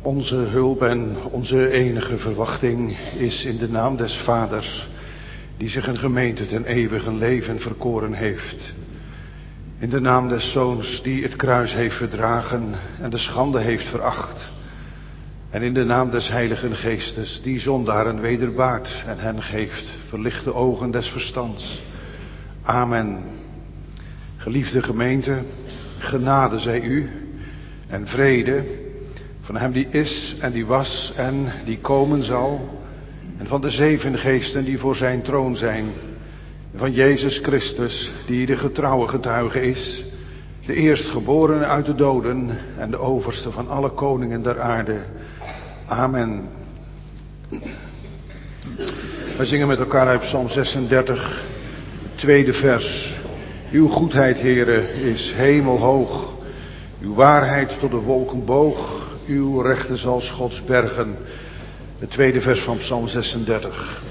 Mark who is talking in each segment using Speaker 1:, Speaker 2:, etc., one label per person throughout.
Speaker 1: Onze hulp en onze enige verwachting is in de naam des Vaders, die zich een gemeente ten eeuwige leven verkoren heeft. In de naam des Zoons, die het kruis heeft verdragen en de schande heeft veracht. En in de naam des Heiligen Geestes, die zondaren wederbaart en hen geeft verlichte ogen des verstands. Amen. Geliefde gemeente, genade zij u en vrede van hem die is en die was en die komen zal, en van de 7 geesten die voor zijn troon zijn, en van Jezus Christus, die de getrouwe getuige is, de eerstgeborene uit de doden en de overste van alle koningen der aarde. Amen. Wij zingen met elkaar uit Psalm 36, tweede vers. Uw goedheid, Heere, is hemelhoog. Uw waarheid tot de wolken boog. Uw rechten zal Gods bergen. Het tweede vers van Psalm 36.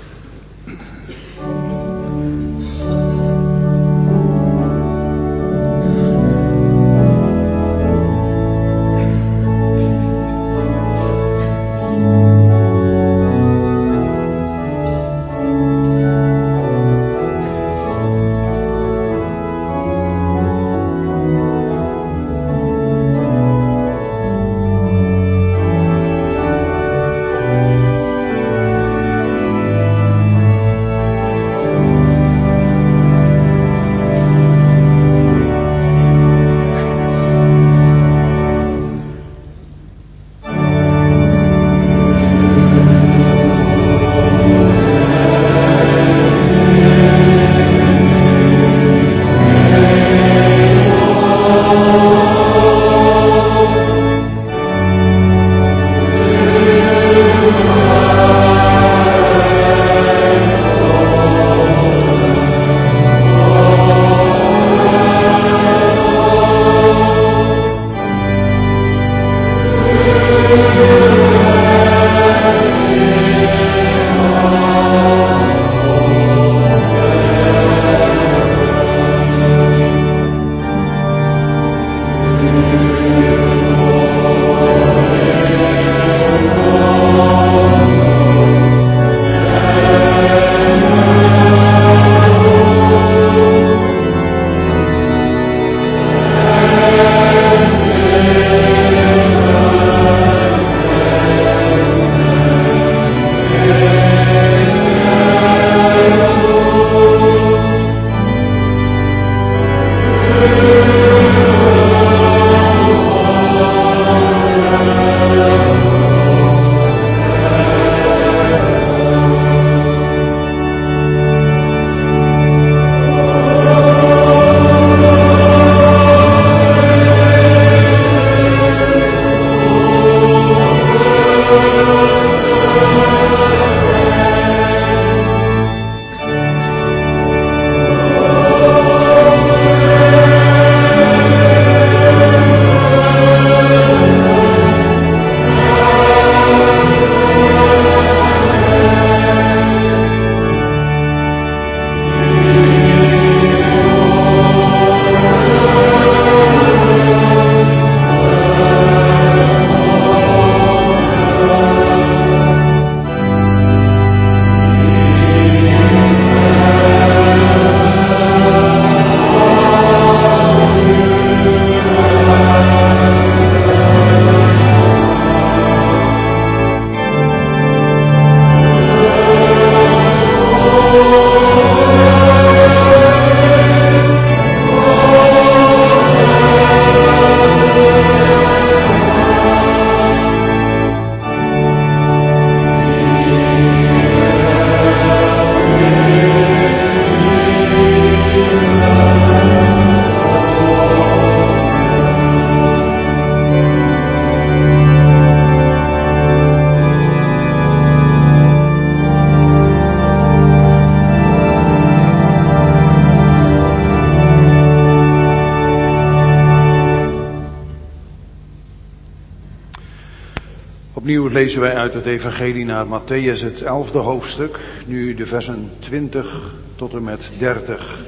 Speaker 1: Opnieuw lezen wij uit het evangelie naar Mattheüs, het 11e hoofdstuk, nu de versen 20 tot en met 30.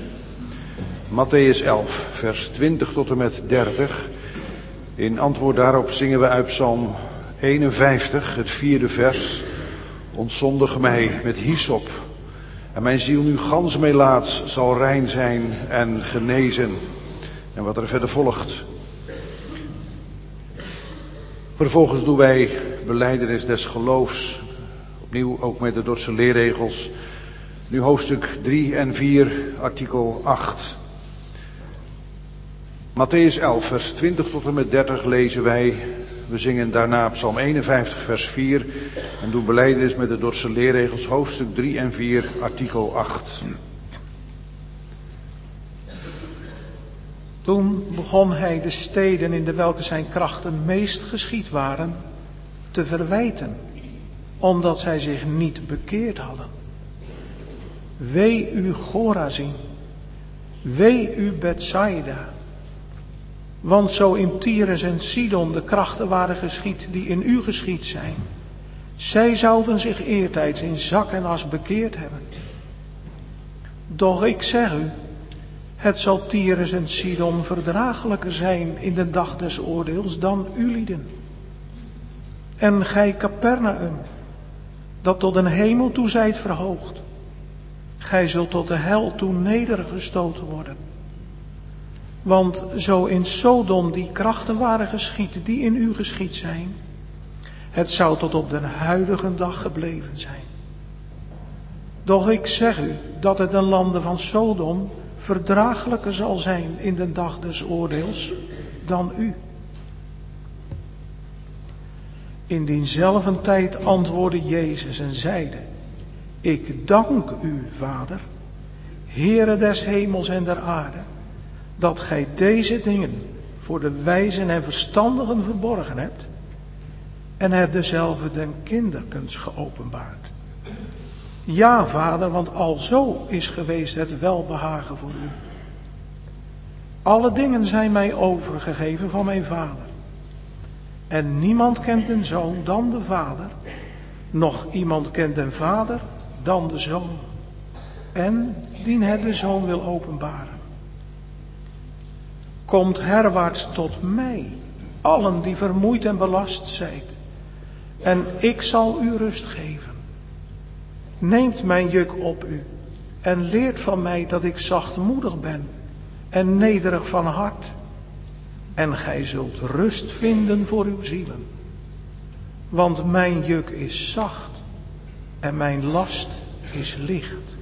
Speaker 1: Mattheüs 11, vers 20 tot en met 30. In antwoord daarop zingen we uit Psalm 51, het 4e vers. Ontzondig mij met hyssop. En mijn ziel nu gans meelaats zal rein zijn en genezen. En wat er verder volgt. Vervolgens doen wij belijdenis des geloofs. Opnieuw ook met de Dordtse leerregels. Nu hoofdstuk 3 en 4, artikel 8. Mattheüs 11, vers 20 tot en met 30 lezen wij. We zingen daarna Psalm 51, vers 4. En doen belijdenis met de Dordtse leerregels, hoofdstuk 3 en 4, artikel 8.
Speaker 2: Toen begon hij de steden in de welke zijn krachten meest geschied waren, te verwijten, omdat zij zich niet bekeerd hadden. Wee u Chorazin, wee u Bethsaida, want zo in Tyrus en Sidon de krachten waren geschied die in u geschied zijn, zij zouden zich eertijds in zak en as bekeerd hebben. Doch ik zeg u, het zal Tyrus en Sidon verdraaglijker zijn in de dag des oordeels dan ulieden. En gij Capernaum, dat tot een hemel toe zijt verhoogd, gij zult tot de hel toe nedergestoten worden. Want zo in Sodom die krachten waren geschied die in u geschied zijn, het zou tot op den huidige dag gebleven zijn. Doch ik zeg u dat het den landen van Sodom verdraaglijker zal zijn in de dag des oordeels dan u. In diezelfde tijd antwoordde Jezus en zeide: Ik dank u, Vader, Heere des hemels en der aarde, dat gij deze dingen voor de wijzen en verstandigen verborgen hebt en het dezelfde den kinderkens geopenbaard. Ja, Vader, want alzo is geweest het welbehagen voor u. Alle dingen zijn mij overgegeven van mijn Vader. En niemand kent den Zoon dan de Vader, noch iemand kent den Vader dan de Zoon, en dien het de Zoon wil openbaren. Komt herwaarts tot mij, allen die vermoeid en belast zijt, en ik zal u rust geven. Neemt mijn juk op u en leert van mij dat ik zachtmoedig ben en nederig van hart. En gij zult rust vinden voor uw zielen. Want mijn juk is zacht en mijn last is licht.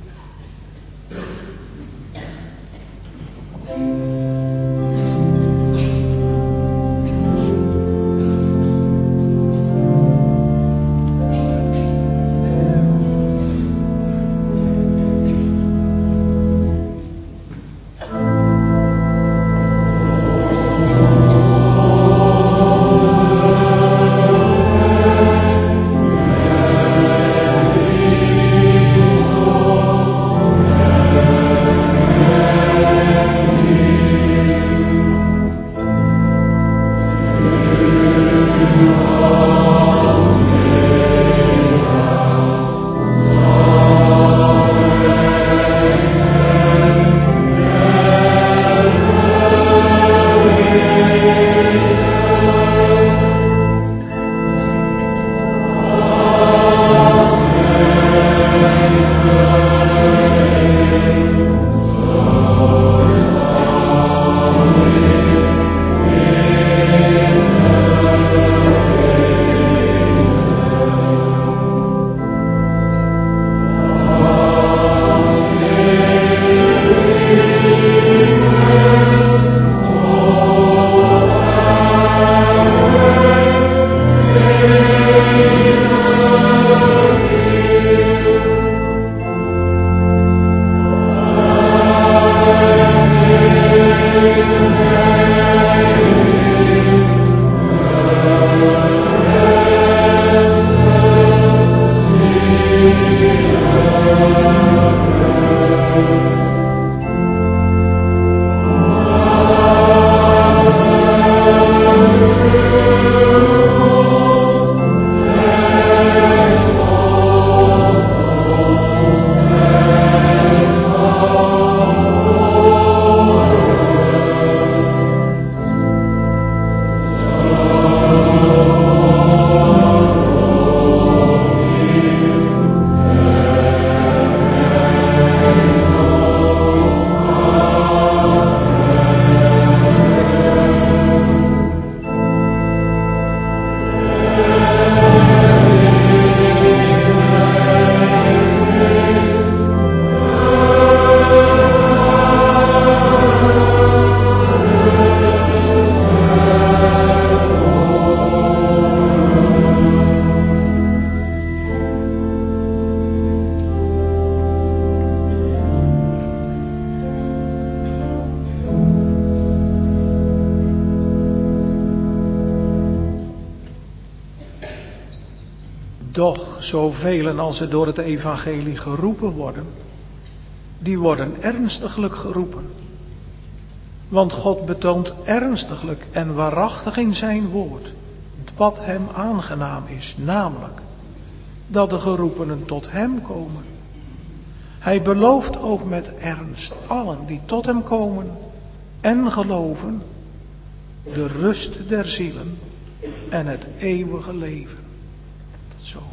Speaker 2: Doch zoveel als er door het evangelie geroepen worden, die worden ernstiglijk geroepen. Want God betoont ernstiglijk en waarachtig in zijn woord wat hem aangenaam is, namelijk dat de geroepenen tot hem komen. Hij belooft ook met ernst allen die tot hem komen en geloven de rust der zielen en het eeuwige leven. Tot zover.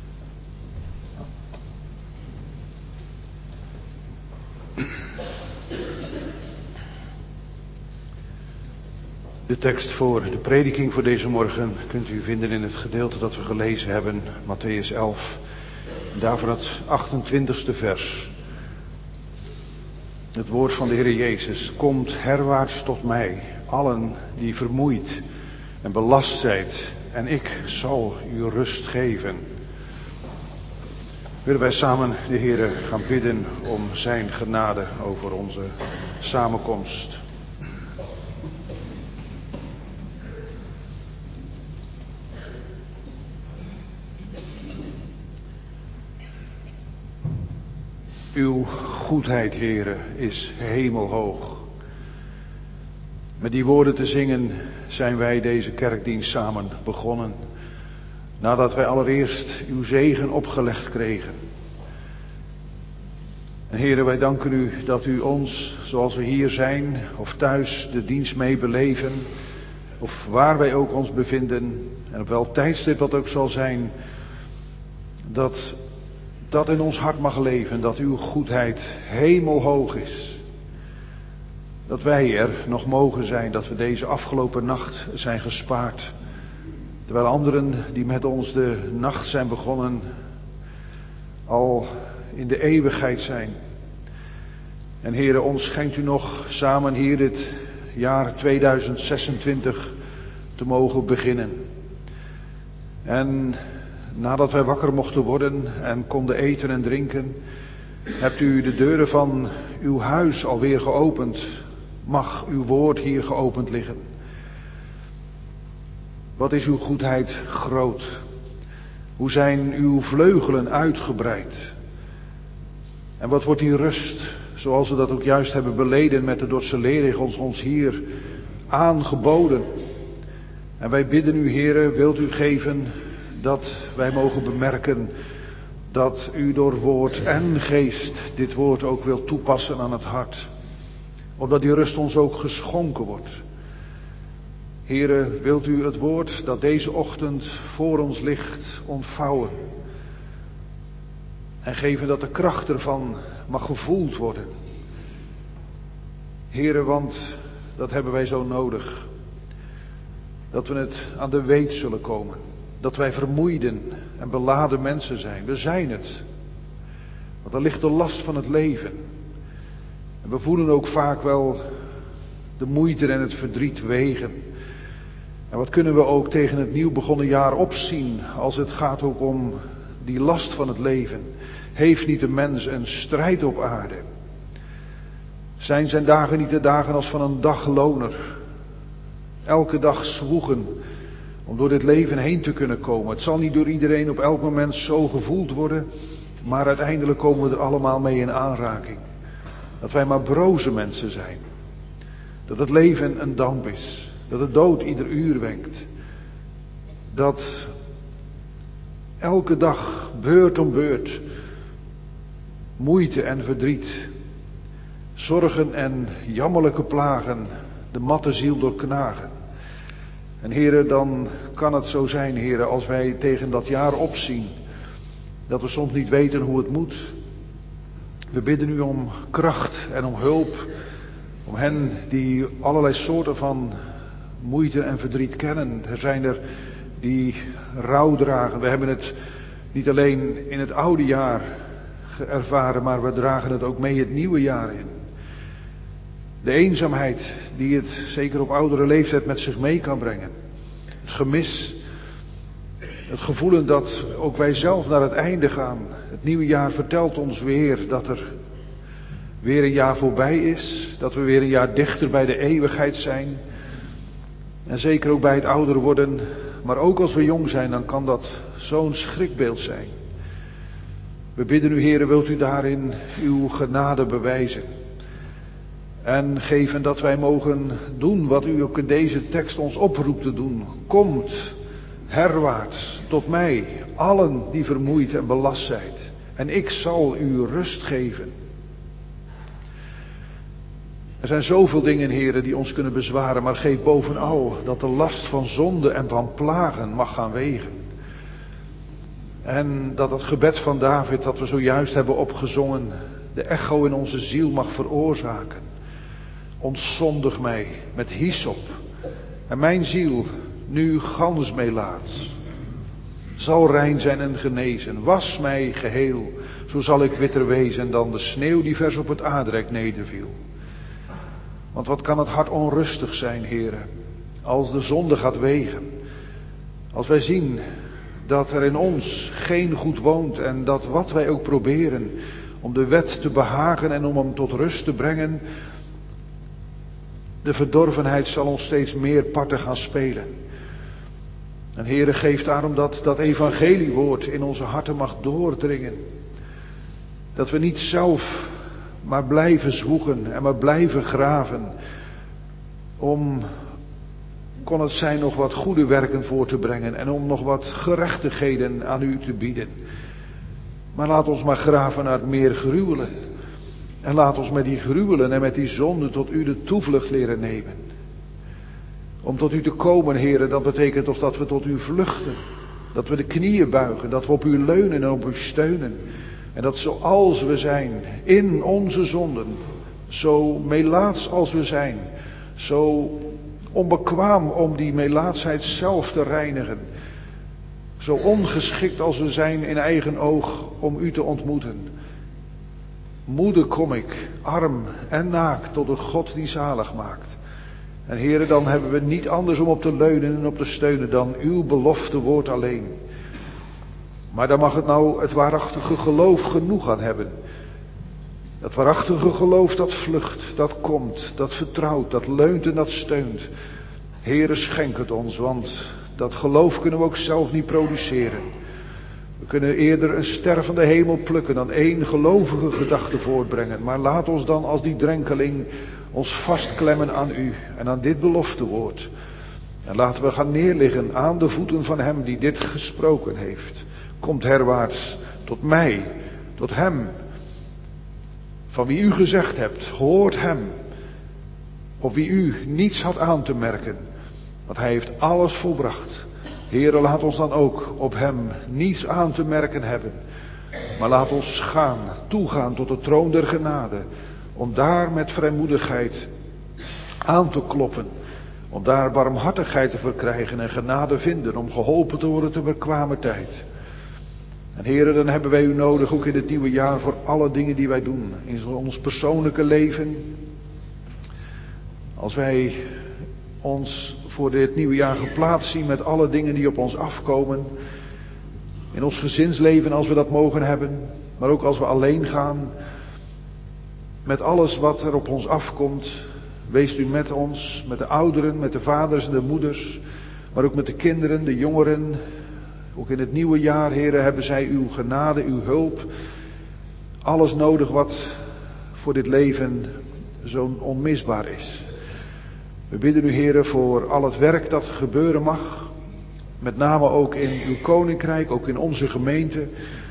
Speaker 1: De tekst voor de prediking voor deze morgen kunt u vinden in het gedeelte dat we gelezen hebben, Mattheüs 11. Daarvan het 28e vers. Het woord van de Heer Jezus: komt herwaarts tot mij, allen die vermoeid en belast zijt, en ik zal u rust geven. Willen wij samen de Heer gaan bidden om zijn genade over onze samenkomst. Uw goedheid, Heere, is hemelhoog. Met die woorden te zingen zijn wij deze kerkdienst samen begonnen. Nadat wij allereerst uw zegen opgelegd kregen. En Heere, wij danken u dat u ons, zoals we hier zijn of thuis de dienst mee beleven, of waar wij ook ons bevinden, en op welk tijdstip dat ook zal zijn, dat in ons hart mag leven, dat uw goedheid hemelhoog is. Dat wij er nog mogen zijn, dat we deze afgelopen nacht zijn gespaard. Terwijl anderen die met ons de nacht zijn begonnen, al in de eeuwigheid zijn. En Heere, ons schenkt u nog samen hier dit jaar 2026 te mogen beginnen. En nadat wij wakker mochten worden en konden eten en drinken, hebt u de deuren van uw huis alweer geopend. Mag uw woord hier geopend liggen. Wat is uw goedheid groot. Hoe zijn uw vleugelen uitgebreid. En wat wordt die rust, zoals we dat ook juist hebben beleden met de Dordtse leerregels, ons hier aangeboden. En wij bidden u, Heere, wilt u geven dat wij mogen bemerken dat u door woord en geest dit woord ook wilt toepassen aan het hart. Opdat die rust ons ook geschonken wordt. Heere, wilt u het woord dat deze ochtend voor ons ligt ontvouwen. En geven dat de kracht ervan mag gevoeld worden. Heere, want dat hebben wij zo nodig. Dat we het aan de weet zullen komen. Dat wij vermoeiden en beladen mensen zijn. We zijn het. Want er ligt de last van het leven. En we voelen ook vaak wel de moeite en het verdriet wegen. En wat kunnen we ook tegen het nieuw begonnen jaar opzien als het gaat ook om die last van het leven. Heeft niet de mens een strijd op aarde? Zijn zijn dagen niet de dagen als van een dagloner? Elke dag zwoegen om door dit leven heen te kunnen komen. Het zal niet door iedereen op elk moment zo gevoeld worden, maar uiteindelijk komen we er allemaal mee in aanraking. Dat wij maar broze mensen zijn. Dat het leven een damp is. Dat de dood ieder uur wenkt. Dat elke dag, beurt om beurt, moeite en verdriet, zorgen en jammerlijke plagen de matte ziel doorknagen. En Heere, dan kan het zo zijn, Heere, als wij tegen dat jaar opzien, dat we soms niet weten hoe het moet. We bidden u om kracht en om hulp, om hen die allerlei soorten van moeite en verdriet kennen. Er zijn er die rouw dragen. We hebben het niet alleen in het oude jaar ervaren, maar we dragen het ook mee het nieuwe jaar in. De eenzaamheid die het zeker op oudere leeftijd met zich mee kan brengen. Het gemis. Het gevoelen dat ook wij zelf naar het einde gaan. Het nieuwe jaar vertelt ons weer dat er weer een jaar voorbij is. Dat we weer een jaar dichter bij de eeuwigheid zijn. En zeker ook bij het ouder worden. Maar ook als we jong zijn, dan kan dat zo'n schrikbeeld zijn. We bidden u, Heere, wilt u daarin uw genade bewijzen. En geven dat wij mogen doen wat u ook in deze tekst ons oproept te doen. Komt herwaarts tot mij, allen die vermoeid en belast zijt. En ik zal u rust geven. Er zijn zoveel dingen, Heere, die ons kunnen bezwaren. Maar geef bovenal dat de last van zonde en van plagen mag gaan wegen. En dat het gebed van David dat we zojuist hebben opgezongen de echo in onze ziel mag veroorzaken. Ontzondig mij met hyssop en mijn ziel nu gans meelaats. Zal rein zijn en genezen, was mij geheel, zo zal ik witter wezen dan de sneeuw die vers op het aardrek nederviel. Want wat kan het hart onrustig zijn, Heere, als de zonde gaat wegen. Als wij zien dat er in ons geen goed woont en dat wat wij ook proberen om de wet te behagen en om hem tot rust te brengen, de verdorvenheid zal ons steeds meer parten gaan spelen. En Heere, geef daarom dat evangeliewoord in onze harten mag doordringen. Dat we niet zelf maar blijven zwoegen en maar blijven graven om, kon het zijn, nog wat goede werken voor te brengen en om nog wat gerechtigheden aan u te bieden. Maar laat ons maar graven naar het meer gruwelen. En laat ons met die gruwelen en met die zonde tot u de toevlucht leren nemen. Om tot u te komen, Heere, dat betekent toch dat we tot u vluchten. Dat we de knieën buigen, dat we op u leunen en op u steunen. En dat zoals we zijn, in onze zonden, zo melaats als we zijn, zo onbekwaam om die melaatsheid zelf te reinigen, zo ongeschikt als we zijn in eigen oog om u te ontmoeten. Moede kom ik, arm en naakt, tot een God die zalig maakt. En Heere, dan hebben we niet anders om op te leunen en op te steunen dan uw belofte woord alleen. Maar dan mag het nou het waarachtige geloof genoeg aan hebben. Dat waarachtige geloof dat vlucht, dat komt, dat vertrouwt, dat leunt en dat steunt. Heere, schenk het ons, want dat geloof kunnen we ook zelf niet produceren. We kunnen eerder een ster van de hemel plukken dan één gelovige gedachte voortbrengen. Maar laat ons dan als die drenkeling ons vastklemmen aan u en aan dit beloftewoord. En laten we gaan neerliggen aan de voeten van hem die dit gesproken heeft. Komt herwaarts tot mij, tot hem, van wie u gezegd hebt, hoort hem, op wie u niets had aan te merken, want hij heeft alles volbracht. Heere, laat ons dan ook op hem niets aan te merken hebben, maar laat ons toegaan tot de troon der genade, om daar met vrijmoedigheid aan te kloppen, om daar barmhartigheid te verkrijgen en genade vinden, om geholpen te worden te bekwame tijd. En Heere, dan hebben wij u nodig ook in het nieuwe jaar voor alle dingen die wij doen. In ons persoonlijke leven. Als wij ons voor dit nieuwe jaar geplaatst zien met alle dingen die op ons afkomen. In ons gezinsleven als we dat mogen hebben. Maar ook als we alleen gaan. Met alles wat er op ons afkomt. Wees u met ons, met de ouderen, met de vaders en de moeders. Maar ook met de kinderen, de jongeren. Ook in het nieuwe jaar, Heere, hebben zij uw genade, uw hulp. Alles nodig wat voor dit leven zo onmisbaar is. We bidden u, Heere, voor al het werk dat gebeuren mag. Met name ook in uw koninkrijk, ook in onze gemeente.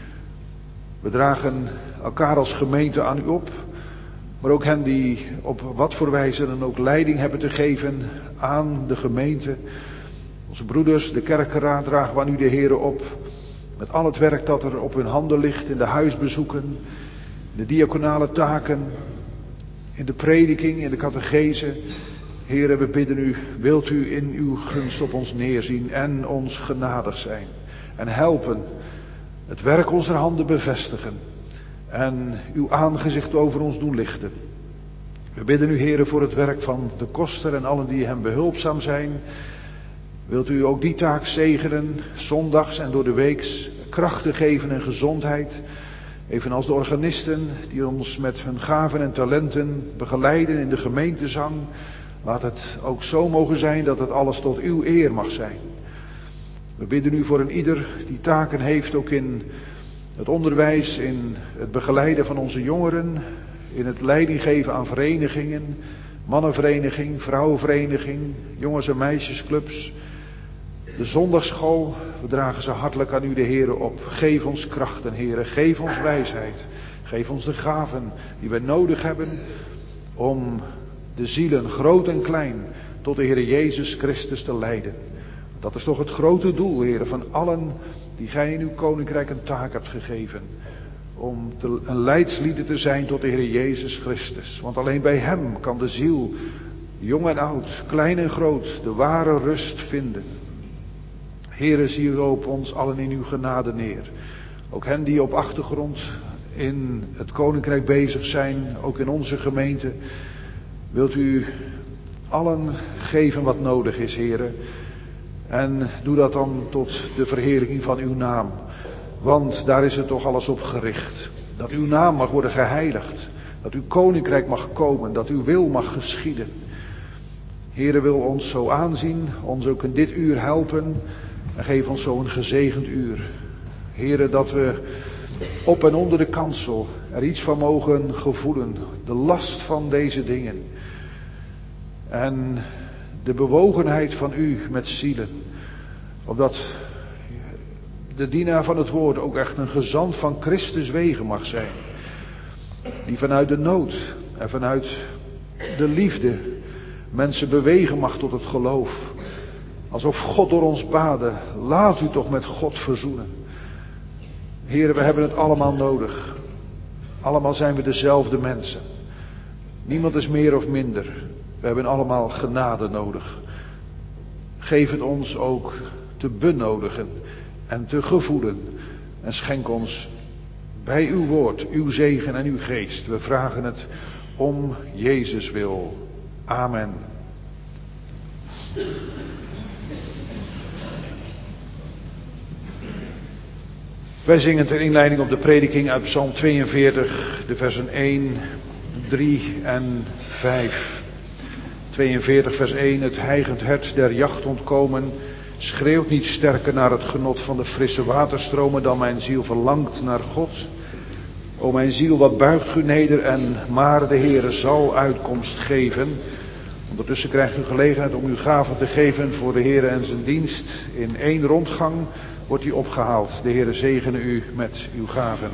Speaker 1: We dragen elkaar als gemeente aan u op. Maar ook hen die op wat voor wijze dan ook leiding hebben te geven aan de gemeente. Onze broeders, de kerkenraad, dragen we aan u de Heere op. Met al het werk dat er op hun handen ligt, in de huisbezoeken, in de diaconale taken, in de prediking, in de catechese. Heere, we bidden u, wilt u in uw gunst op ons neerzien en ons genadig zijn. En helpen, het werk onze handen bevestigen. En uw aangezicht over ons doen lichten. We bidden u, Heere, voor het werk van de koster en allen die hem behulpzaam zijn. Wilt u ook die taak zegenen, zondags en door de weeks, krachten geven en gezondheid. Evenals de organisten die ons met hun gaven en talenten begeleiden in de gemeentezang. Laat het ook zo mogen zijn dat het alles tot uw eer mag zijn. We bidden u voor een ieder die taken heeft, ook in het onderwijs, in het begeleiden van onze jongeren, in het leiding geven aan verenigingen, mannenvereniging, vrouwenvereniging, jongens- en meisjesclubs, de zondagsschool. We dragen ze hartelijk aan u, de Heere, op. Geef ons krachten, Heere, geef ons wijsheid, geef ons de gaven die we nodig hebben om de zielen, groot en klein, tot de Heere Jezus Christus te leiden. Dat is toch het grote doel, Heere, van allen die gij in uw koninkrijk een taak hebt gegeven. Om een leidslieden te zijn tot de Heere Jezus Christus. Want alleen bij hem kan de ziel, jong en oud, klein en groot, de ware rust vinden. Heere, zie u op ons allen in uw genade neer. Ook hen die op achtergrond in het koninkrijk bezig zijn, ook in onze gemeente. Wilt u allen geven wat nodig is, Heere. En doe dat dan tot de verheerlijking van uw naam. Want daar is het toch alles op gericht. Dat uw naam mag worden geheiligd. Dat uw koninkrijk mag komen. Dat uw wil mag geschieden. Heere, wil ons zo aanzien. Ons ook in dit uur helpen. En geef ons zo een gezegend uur. Heere, dat we op en onder de kansel er iets van mogen gevoelen. De last van deze dingen. En de bewogenheid van u met zielen. Opdat de dienaar van het woord ook echt een gezant van Christus wegen mag zijn. Die vanuit de nood en vanuit de liefde mensen bewegen mag tot het geloof. Alsof God door ons baden. Laat u toch met God verzoenen. Heren, we hebben het allemaal nodig. Allemaal zijn we dezelfde mensen. Niemand is meer of minder. We hebben allemaal genade nodig. Geef het ons ook te benodigen en te gevoelen. En schenk ons bij uw woord, uw zegen en uw geest. We vragen het om Jezus wil. Amen. Wij zingen ter inleiding op de prediking uit Psalm 42, de versen 1, 3 en 5. 42 vers 1, het hijgend hert der jacht ontkomen, schreeuwt niet sterker naar het genot van de frisse waterstromen dan mijn ziel verlangt naar God. O mijn ziel, wat buigt u neder en maar de Heere zal uitkomst geven. Ondertussen krijgt u gelegenheid om uw gaven te geven voor de Heere en zijn dienst. In 1 rondgang wordt die opgehaald. De Heere zegene u met uw gaven.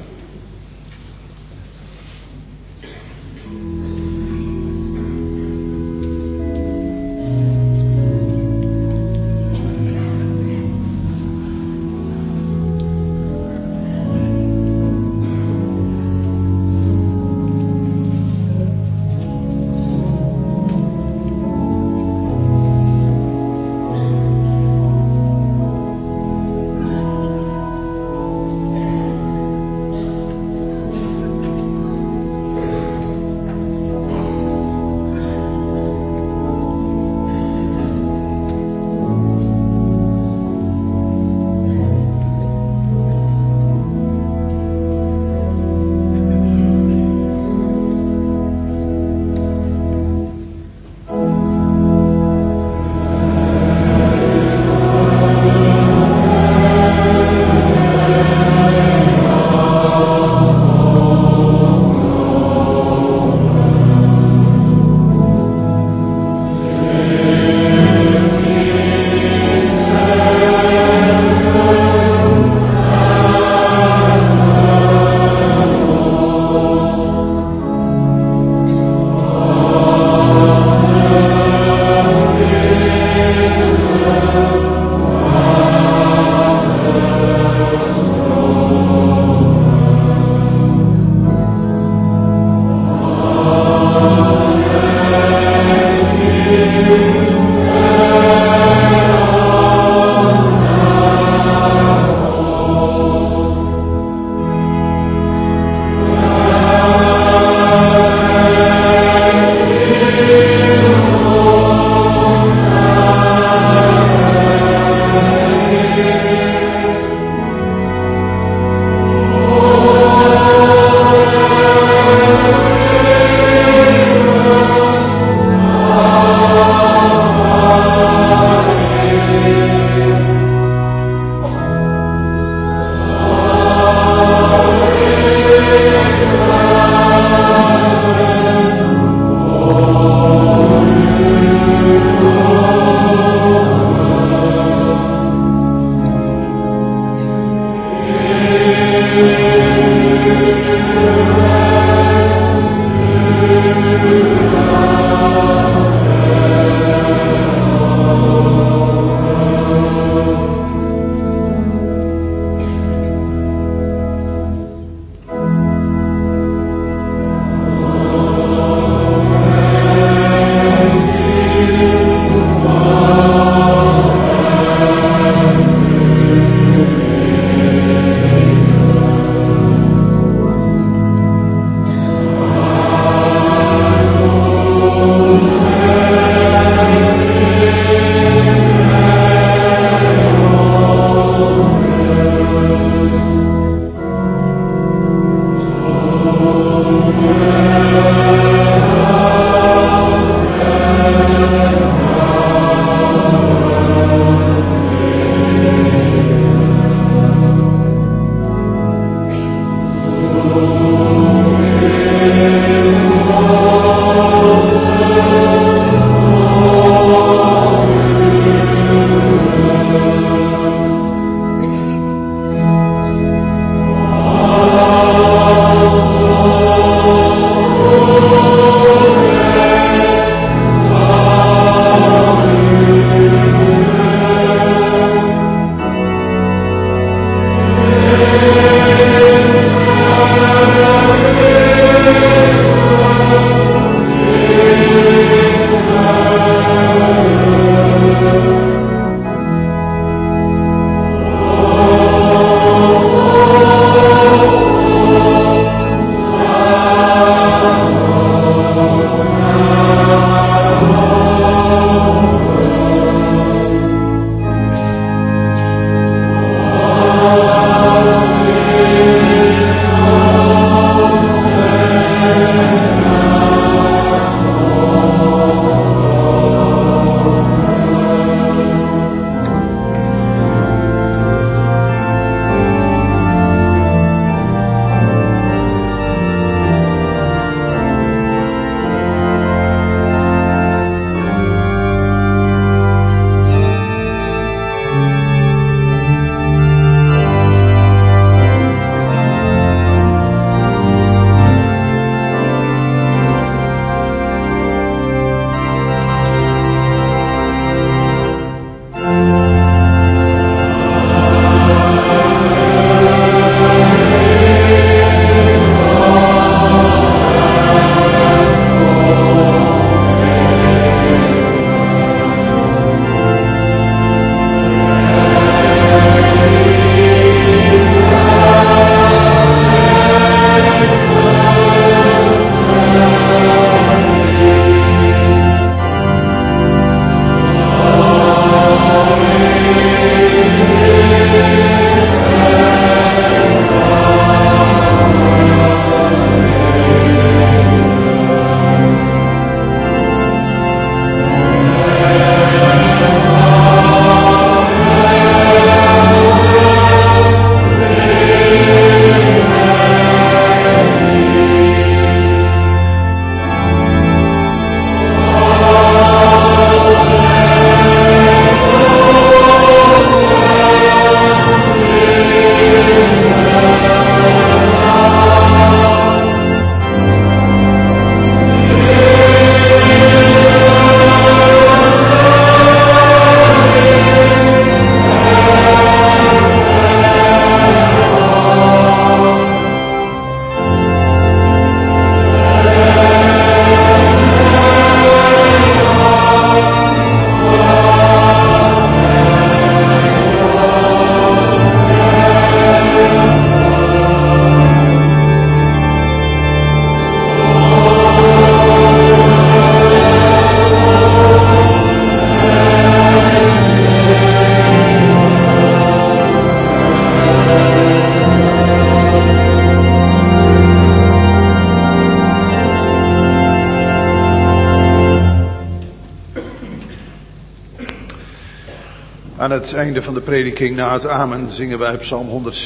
Speaker 1: Aan het einde van de prediking na het amen zingen wij Psalm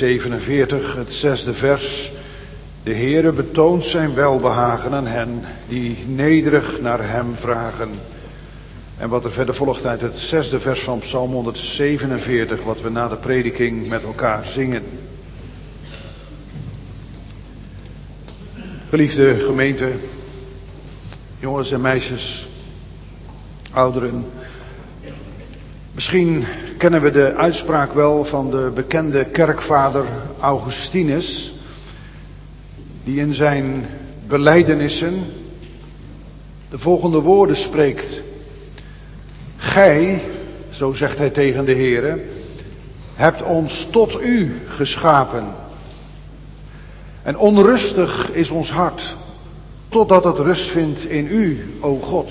Speaker 1: 147, het 6e vers. De Heere betoont zijn welbehagen aan hen die nederig naar hem vragen. En wat er verder volgt uit het 6e vers van Psalm 147, wat we na de prediking met elkaar zingen. Geliefde gemeente, jongens en meisjes, ouderen. Misschien kennen we de uitspraak wel van de bekende kerkvader Augustinus, die in zijn belijdenissen de volgende woorden spreekt. Gij, zo zegt hij tegen de Heere, hebt ons tot u geschapen. En onrustig is ons hart, totdat het rust vindt in u, o God.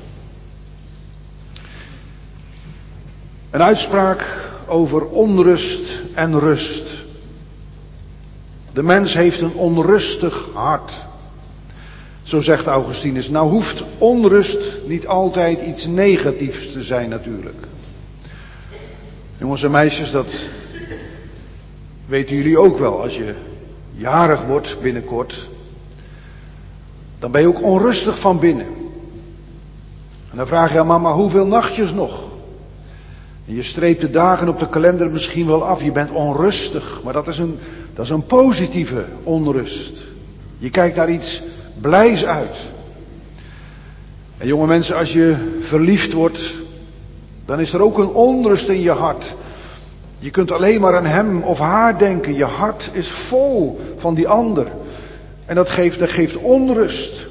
Speaker 1: Een uitspraak over onrust en rust. De mens heeft een onrustig hart. Zo zegt Augustinus. Nou hoeft onrust niet altijd iets negatiefs te zijn natuurlijk. Jongens en meisjes, dat weten jullie ook wel. Als je jarig wordt binnenkort, dan ben je ook onrustig van binnen. En dan vraag je aan mama, hoeveel nachtjes nog? En je streept de dagen op de kalender misschien wel af. Je bent onrustig, maar dat is een positieve onrust. Je kijkt naar iets blijs uit. En jonge mensen, als je verliefd wordt, dan is er ook een onrust in je hart. Je kunt alleen maar aan hem of haar denken. Je hart is vol van die ander. En dat geeft onrust.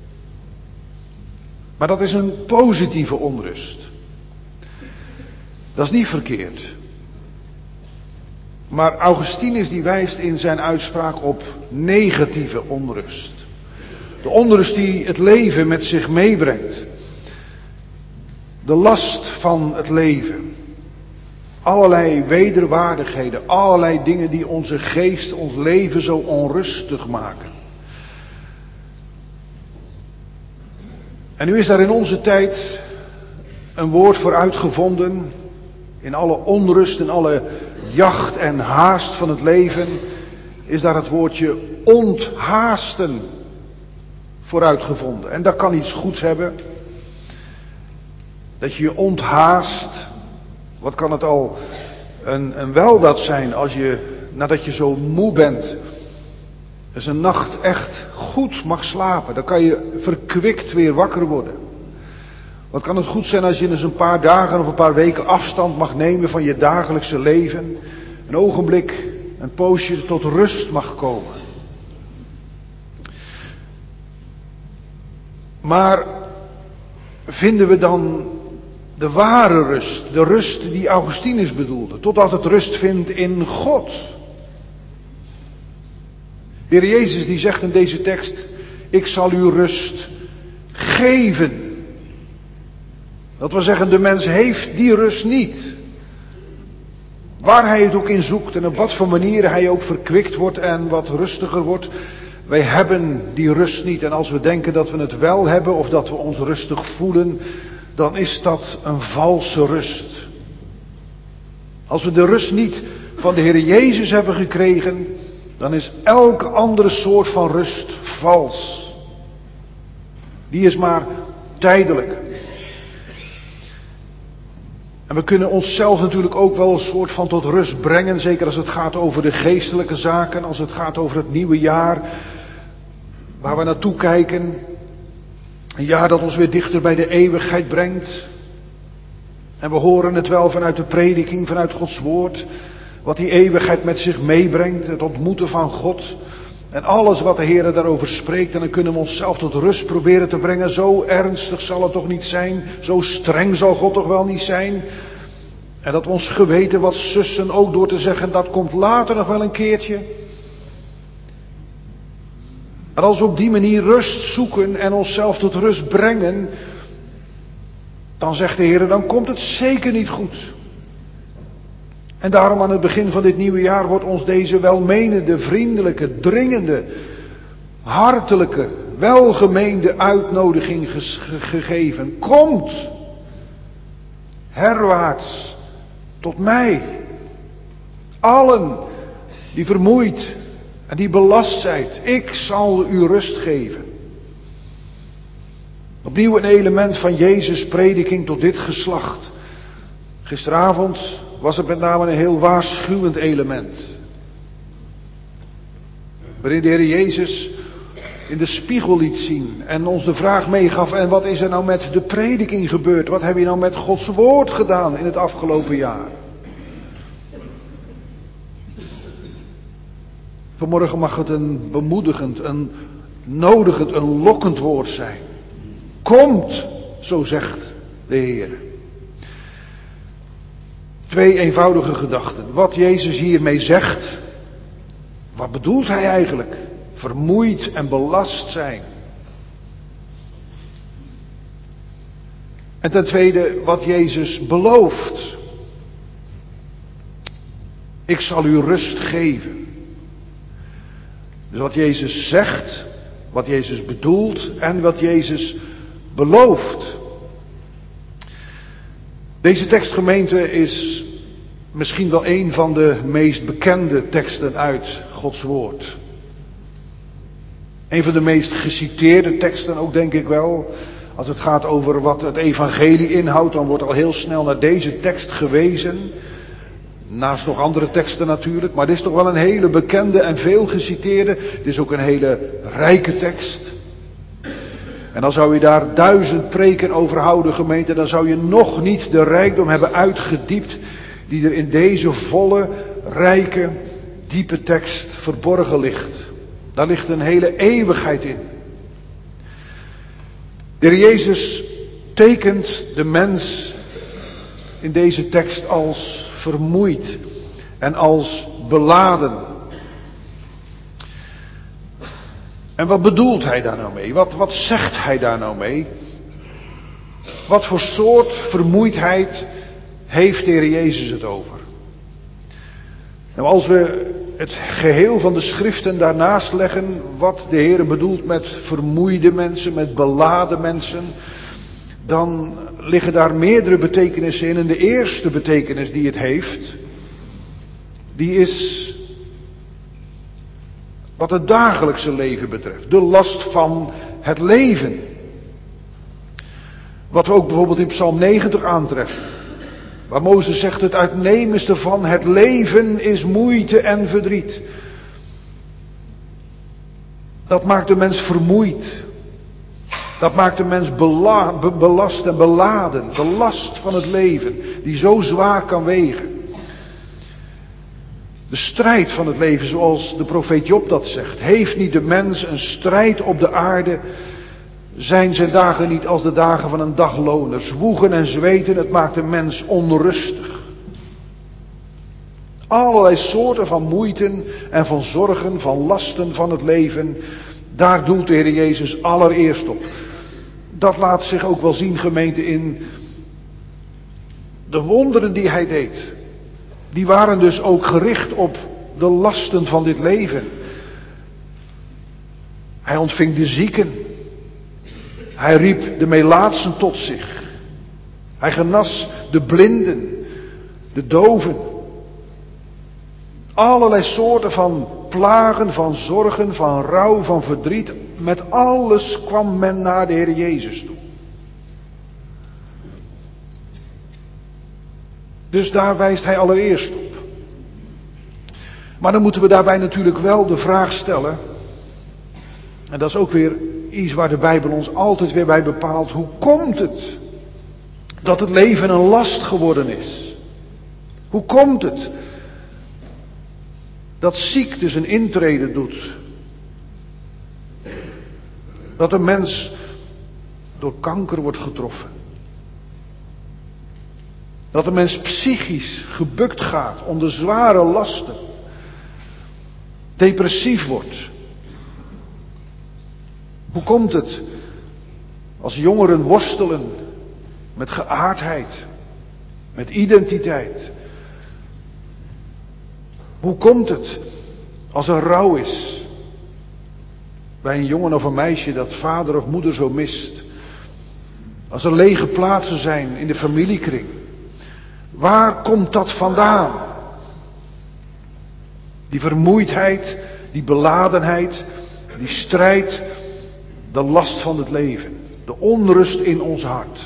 Speaker 1: Maar dat is een positieve onrust. Dat is niet verkeerd. Maar Augustinus die wijst in zijn uitspraak op negatieve onrust. De onrust die het leven met zich meebrengt. De last van het leven. Allerlei wederwaardigheden, allerlei dingen die onze geest, ons leven zo onrustig maken. En nu is daar in onze tijd een woord voor uitgevonden. In alle onrust, in alle jacht en haast van het leven, is daar het woordje onthaasten voor uitgevonden. En dat kan iets goeds hebben. Dat je je onthaast. Wat kan het al een weldaad zijn als je, nadat je zo moe bent, dus een nacht echt goed mag slapen. Dan kan je verkwikt weer wakker worden. Wat kan het goed zijn als je eens een paar dagen of een paar weken afstand mag nemen van je dagelijkse leven. Een ogenblik, een poosje tot rust mag komen. Maar vinden we dan de ware rust, de rust die Augustinus bedoelde, totdat het rust vindt in God? De Heer Jezus die zegt in deze tekst, ik zal u rust geven. Dat wil zeggen, de mens heeft die rust niet. Waar hij het ook in zoekt en op wat voor manier hij ook verkwikt wordt en wat rustiger wordt. Wij hebben die rust niet. En als we denken dat we het wel hebben of dat we ons rustig voelen, dan is dat een valse rust. Als we de rust niet van de Heer Jezus hebben gekregen, dan is elke andere soort van rust vals. Die is maar tijdelijk. En we kunnen onszelf natuurlijk ook wel een soort van tot rust brengen. Zeker als het gaat over de geestelijke zaken. Als het gaat over het nieuwe jaar. Waar we naartoe kijken. Een jaar dat ons weer dichter bij de eeuwigheid brengt. En we horen het wel vanuit de prediking, vanuit Gods woord. Wat die eeuwigheid met zich meebrengt. Het ontmoeten van God. En alles wat de Heer daarover spreekt. En dan kunnen we onszelf tot rust proberen te brengen. Zo ernstig zal het toch niet zijn. Zo streng zal God toch wel niet zijn. En dat we ons geweten wat sussen ook door te zeggen. Dat komt later nog wel een keertje. En als we op die manier rust zoeken en onszelf tot rust brengen. Dan zegt de Heer, dan komt het zeker niet goed. En daarom aan het begin van dit nieuwe jaar wordt ons deze welmenende, vriendelijke, dringende, hartelijke, welgemeende uitnodiging gegeven. Komt herwaarts tot mij. Allen die vermoeid en die belast zijt. Ik zal u rust geven. Opnieuw een element van Jezus' prediking tot dit geslacht. Gisteravond was het met name een heel waarschuwend element. Waarin de Heer Jezus in de spiegel liet zien en ons de vraag meegaf, en wat is er nou met de prediking gebeurd? Wat heb je nou met Gods woord gedaan in het afgelopen jaar? Vanmorgen mag het een bemoedigend, een nodigend, een lokkend woord zijn. Komt, zo zegt de Heer. Twee eenvoudige gedachten. Wat Jezus hiermee zegt, wat bedoelt hij eigenlijk? Vermoeid en belast zijn. En ten tweede, wat Jezus belooft. Ik zal u rust geven. Dus wat Jezus zegt, wat Jezus bedoelt en wat Jezus belooft. Deze tekstgemeente is misschien wel een van de meest bekende teksten uit Gods woord. Een van de meest geciteerde teksten ook, denk ik wel. Als het gaat over wat het evangelie inhoudt, dan wordt al heel snel naar deze tekst gewezen. Naast nog andere teksten natuurlijk, maar dit is toch wel een hele bekende en veel geciteerde. Het is ook een hele rijke tekst. En dan zou je daar 1000 preken over houden, gemeente, dan zou je nog niet de rijkdom hebben uitgediept die er in deze volle, rijke, diepe tekst verborgen ligt. Daar ligt een hele eeuwigheid in. De Heer Jezus tekent de mens in deze tekst als vermoeid en als beladen. En wat bedoelt hij daar nou mee? Wat zegt hij daar nou mee? Wat voor soort vermoeidheid heeft de Heer Jezus het over? Nou, als we het geheel van de schriften daarnaast leggen, wat de Heer bedoelt met vermoeide mensen, met beladen mensen, dan liggen daar meerdere betekenissen in. En de eerste betekenis die het heeft, die is wat het dagelijkse leven betreft. De last van het leven. Wat we ook bijvoorbeeld in Psalm 90 aantreffen. Waar Mozes zegt, het uitnemendste van het leven is moeite en verdriet. Dat maakt de mens vermoeid. Dat maakt de mens belast en beladen. De last van het leven, die zo zwaar kan wegen. De strijd van het leven, zoals de profeet Job dat zegt. Heeft niet de mens een strijd op de aarde? Zijn zijn dagen niet als de dagen van een dagloner? Zwoegen en zweten, het maakt de mens onrustig. Allerlei soorten van moeiten en van zorgen, van lasten van het leven. Daar doelt de Heer Jezus allereerst op. Dat laat zich ook wel zien, gemeente, in de wonderen die hij deed. Die waren dus ook gericht op de lasten van dit leven. Hij ontving de zieken. Hij riep de melaatsen tot zich. Hij genas de blinden, de doven. Allerlei soorten van plagen, van zorgen, van rouw, van verdriet. Met alles kwam men naar de Heer Jezus toe. Dus daar wijst hij allereerst op. Maar dan moeten we daarbij natuurlijk wel de vraag stellen. En dat is ook weer iets waar de Bijbel ons altijd weer bij bepaalt. Hoe komt het dat het leven een last geworden is? Hoe komt het dat ziekte zijn intrede doet? Dat een mens door kanker wordt getroffen. Dat een mens psychisch gebukt gaat onder zware lasten. Depressief wordt. Hoe komt het als jongeren worstelen met geaardheid, met identiteit? Hoe komt het als er rouw is bij een jongen of een meisje dat vader of moeder zo mist? Als er lege plaatsen zijn in de familiekring. Waar komt dat vandaan? Die vermoeidheid, die beladenheid, die strijd, de last van het leven, de onrust in ons hart.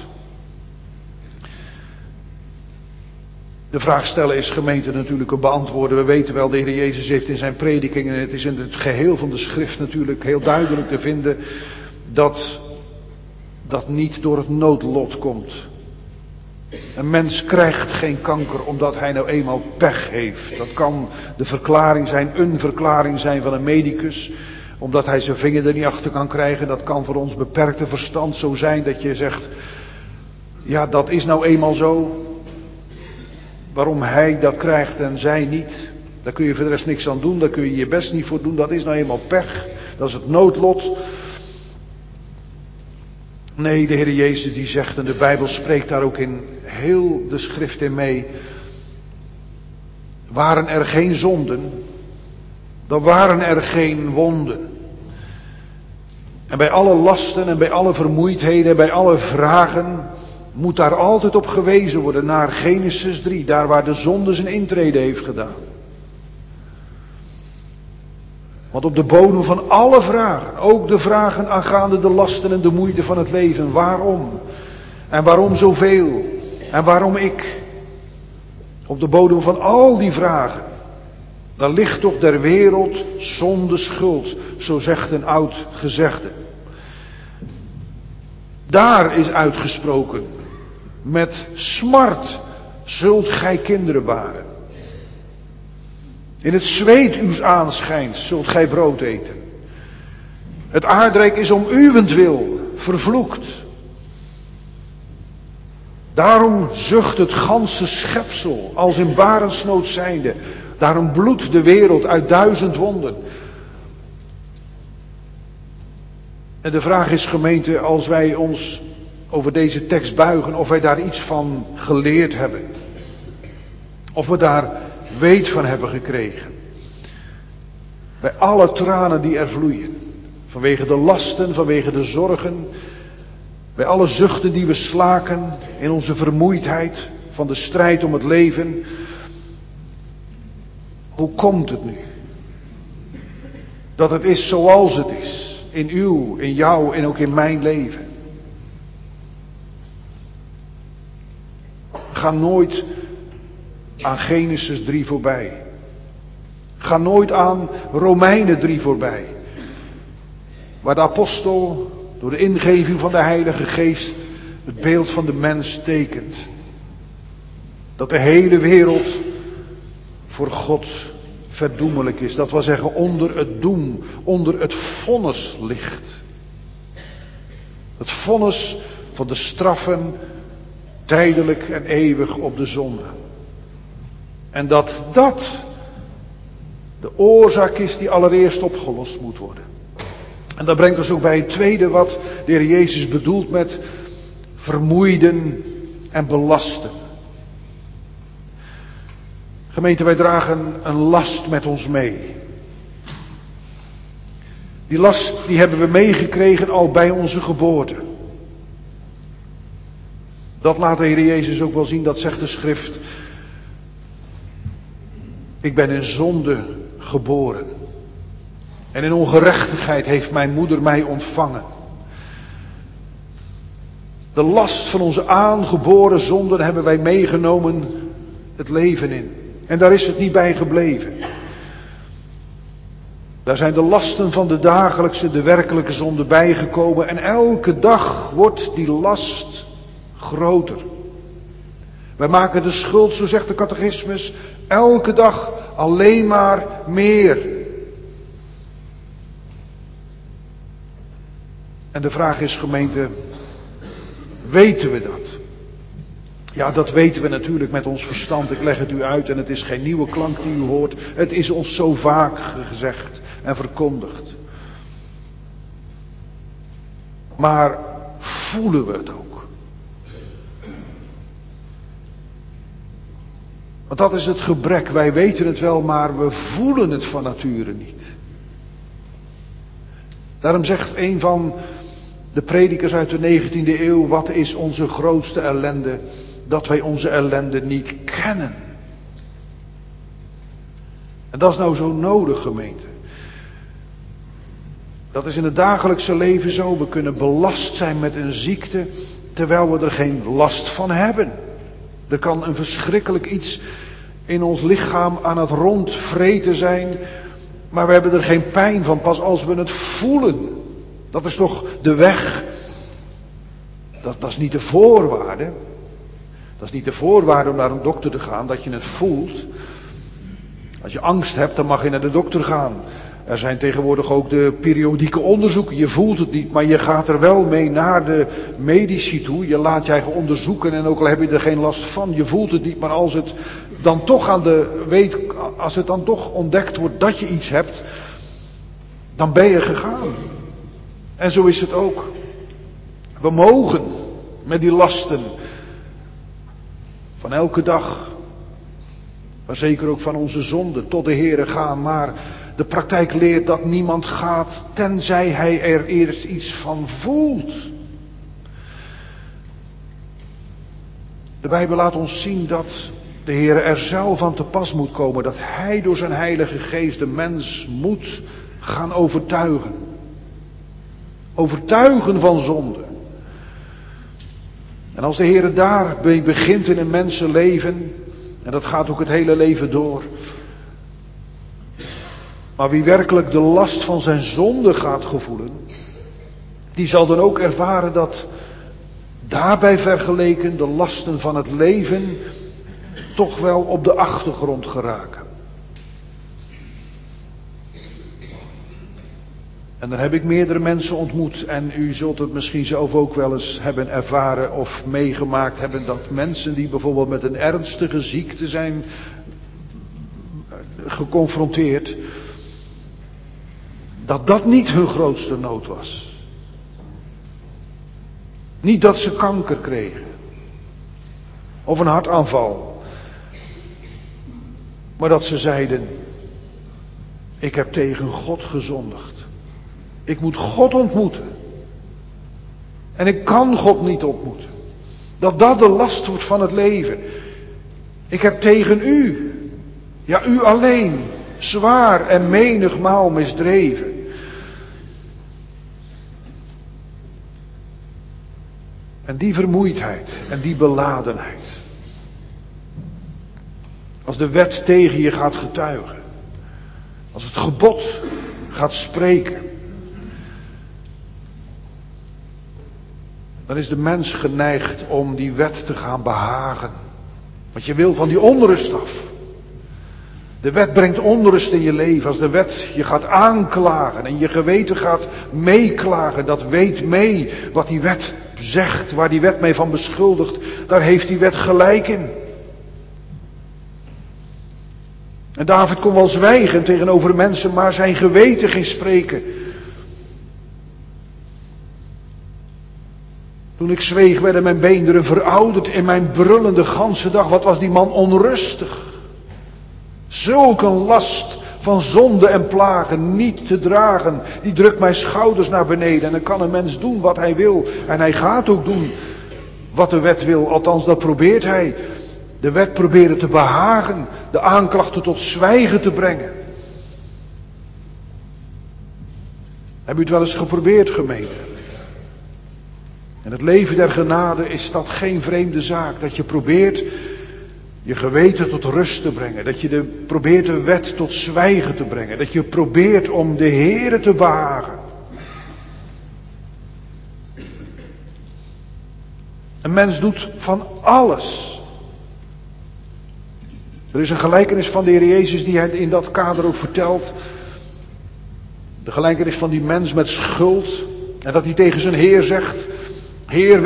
Speaker 1: De vraag stellen is, gemeente, natuurlijk een beantwoorden. We weten wel, de Heer Jezus heeft in zijn prediking, en het is in het geheel van de schrift natuurlijk heel duidelijk te vinden, dat dat niet door het noodlot komt. Een mens krijgt geen kanker omdat hij nou eenmaal pech heeft. Dat kan de verklaring zijn, een verklaring zijn van een medicus, omdat hij zijn vinger er niet achter kan krijgen. Dat kan voor ons beperkte verstand zo zijn dat je zegt, ja, dat is nou eenmaal zo. Waarom hij dat krijgt en zij niet, daar kun je voor de rest niks aan doen, daar kun je je best niet voor doen. Dat is nou eenmaal pech, dat is het noodlot. Nee, de Heer Jezus die zegt, en de Bijbel spreekt daar ook in heel de schrift in mee. Waren er geen zonden, dan waren er geen wonden. En bij alle lasten en bij alle vermoeidheden, bij alle vragen, moet daar altijd op gewezen worden naar Genesis 3, daar waar de zonde zijn intrede heeft gedaan. Want op de bodem van alle vragen, ook de vragen aangaande de lasten en de moeite van het leven, waarom? En waarom zoveel? En waarom ik? Op de bodem van al die vragen, daar ligt toch der wereld zonde schuld, zo zegt een oud gezegde. Daar is uitgesproken, met smart zult gij kinderen baren. In het zweet uws aanschijns zult gij brood eten. Het aardrijk is om uwentwil vervloekt. Daarom zucht het ganse schepsel als in barensnood zijnde. Daarom bloedt de wereld uit 1000 wonden. En de vraag is, gemeente, als wij ons over deze tekst buigen, of wij daar iets van geleerd hebben. Of we daar weet van hebben gekregen. Bij alle tranen die er vloeien. Vanwege de lasten, vanwege de zorgen. Bij alle zuchten die we slaken in onze vermoeidheid van de strijd om het leven. Hoe komt het nu? Dat het is zoals het is. In uw, in jou en ook in mijn leven. Ga nooit aan Genesis 3 voorbij. Ga nooit aan Romeinen 3 voorbij. Waar de apostel door de ingeving van de Heilige Geest het beeld van de mens tekent. Dat de hele wereld voor God verdoemelijk is. Dat wil zeggen onder het doem, onder het vonnis ligt. Het vonnis van de straffen tijdelijk en eeuwig op de zonde. En dat de oorzaak is die allereerst opgelost moet worden. En dat brengt ons ook bij het tweede wat de Heer Jezus bedoelt met vermoeiden en belasten. Gemeente, wij dragen een last met ons mee. Die last die hebben we meegekregen al bij onze geboorte. Dat laat de Heer Jezus ook wel zien, dat zegt de schrift. Ik ben in zonde geboren. En in ongerechtigheid heeft mijn moeder mij ontvangen. De last van onze aangeboren zonden hebben wij meegenomen het leven in. En daar is het niet bij gebleven. Daar zijn de lasten van de dagelijkse, de werkelijke zonde bijgekomen. En elke dag wordt die last groter. Wij maken de schuld, zo zegt de catechismus, elke dag alleen maar meer. En de vraag is, gemeente, weten we dat? Ja, dat weten we natuurlijk met ons verstand. Ik leg het u uit en het is geen nieuwe klank die u hoort. Het is ons zo vaak gezegd en verkondigd. Maar voelen we het ook? Want dat is het gebrek. Wij weten het wel, maar we voelen het van nature niet. Daarom zegt een van de predikers uit de 19e eeuw, wat is onze grootste ellende? Dat wij onze ellende niet kennen. En dat is nou zo nodig, gemeente. Dat is in het dagelijkse leven zo. We kunnen belast zijn met een ziekte, terwijl we er geen last van hebben. Er kan een verschrikkelijk iets in ons lichaam aan het rondvreten zijn, maar we hebben er geen pijn van, pas als we het voelen. Dat is toch de weg. Dat is niet de voorwaarde. Dat is niet de voorwaarde om naar een dokter te gaan, dat je het voelt. Als je angst hebt, dan mag je naar de dokter gaan. Er zijn tegenwoordig ook de periodieke onderzoeken. Je voelt het niet, maar je gaat er wel mee naar de medici toe. Je laat je eigen onderzoeken en ook al heb je er geen last van. Je voelt het niet, maar als het dan toch als het dan toch ontdekt wordt dat je iets hebt, dan ben je gegaan. En zo is het ook. We mogen met die lasten van elke dag, maar zeker ook van onze zonde, tot de Heere gaan. Maar De praktijk leert dat niemand gaat tenzij hij er eerst iets van voelt. De Bijbel laat ons zien dat de Heer er zelf aan te pas moet komen. Dat Hij door zijn Heilige Geest de mens moet gaan overtuigen. Overtuigen van zonde. En als de Heer daarmee begint in een mensenleven, en dat gaat ook het hele leven door. Maar wie werkelijk de last van zijn zonde gaat gevoelen, die zal dan ook ervaren dat daarbij vergeleken de lasten van het leven toch wel op de achtergrond geraken. En dan heb ik meerdere mensen ontmoet en u zult het misschien zelf ook wel eens hebben ervaren of meegemaakt hebben, dat mensen die bijvoorbeeld met een ernstige ziekte zijn geconfronteerd, dat niet hun grootste nood was. Niet dat ze kanker kregen of een hartaanval, maar dat ze zeiden: ik heb tegen God gezondigd. Ik moet God ontmoeten. En ik kan God niet ontmoeten. Dat de last wordt van het leven. Ik heb tegen u, ja u alleen, zwaar en menigmaal misdreven. En die vermoeidheid en die beladenheid. Als de wet tegen je gaat getuigen. Als het gebod gaat spreken. Dan is de mens geneigd om die wet te gaan behagen. Want je wil van die onrust af. De wet brengt onrust in je leven. Als de wet je gaat aanklagen en je geweten gaat meeklagen, dat weet mee wat die wet zegt, waar die wet mee van beschuldigt, daar heeft die wet gelijk in. En David kon wel zwijgen tegenover mensen, maar zijn geweten ging spreken. Toen ik zweeg werden mijn beenderen verouderd in mijn brullende ganse dag. Wat was die man onrustig. Zulk een last van zonde en plagen niet te dragen. Die drukt mijn schouders naar beneden. En dan kan een mens doen wat hij wil. En hij gaat ook doen wat de wet wil. Althans, dat probeert hij. De wet proberen te behagen. De aanklachten tot zwijgen te brengen. Heb u het wel eens geprobeerd, gemeente? In het leven der genade is dat geen vreemde zaak. Dat je probeert je geweten tot rust te brengen. Dat je probeert de wet tot zwijgen te brengen. Dat je probeert om de Heere te behagen. Een mens doet van alles. Er is een gelijkenis van de Heer Jezus die hij in dat kader ook vertelt. De gelijkenis van die mens met schuld. En dat hij tegen zijn Heer zegt: Heer,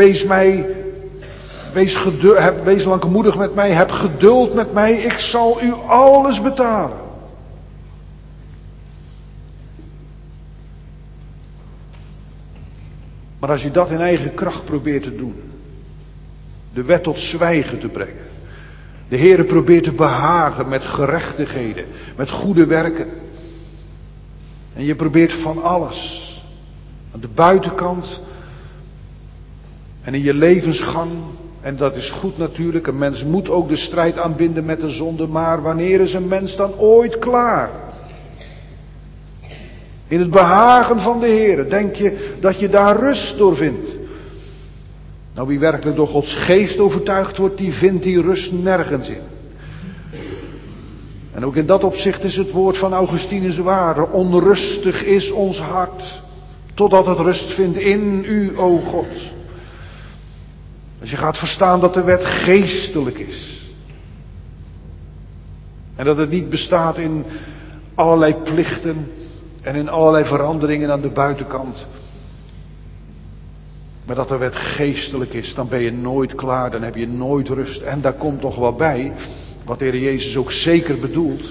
Speaker 1: wees langmoedig met mij, heb geduld met mij, ik zal u alles betalen. Maar als je dat in eigen kracht probeert te doen, de wet tot zwijgen te brengen, de Heere probeert te behagen met gerechtigheden, met goede werken, en je probeert van alles, aan de buitenkant en in je levensgang, en dat is goed natuurlijk, een mens moet ook de strijd aanbinden met de zonde, maar wanneer is een mens dan ooit klaar? In het behagen van de Heer, denk je dat je daar rust door vindt? Nou, wie werkelijk door Gods geest overtuigd wordt, die vindt die rust nergens in. En ook in dat opzicht is het woord van Augustinus waar: onrustig is ons hart, totdat het rust vindt in u, o God. Als je gaat verstaan dat de wet geestelijk is. En dat het niet bestaat in allerlei plichten en in allerlei veranderingen aan de buitenkant. Maar dat de wet geestelijk is, dan ben je nooit klaar, dan heb je nooit rust. En daar komt nog wel bij, wat de Heer Jezus ook zeker bedoelt,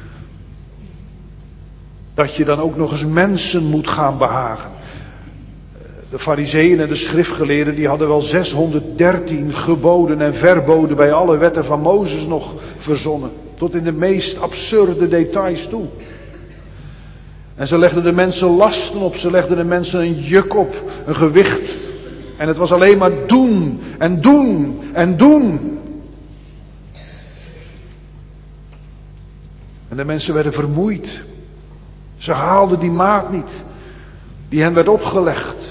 Speaker 1: dat je dan ook nog eens mensen moet gaan behagen. De Farizeeën en de schriftgeleerden, die hadden wel 613 geboden en verboden bij alle wetten van Mozes nog verzonnen. Tot in de meest absurde details toe. En ze legden de mensen lasten op, ze legden de mensen een juk op, een gewicht. En het was alleen maar doen en doen en doen. En de mensen werden vermoeid. Ze haalden die maat niet, die hen werd opgelegd.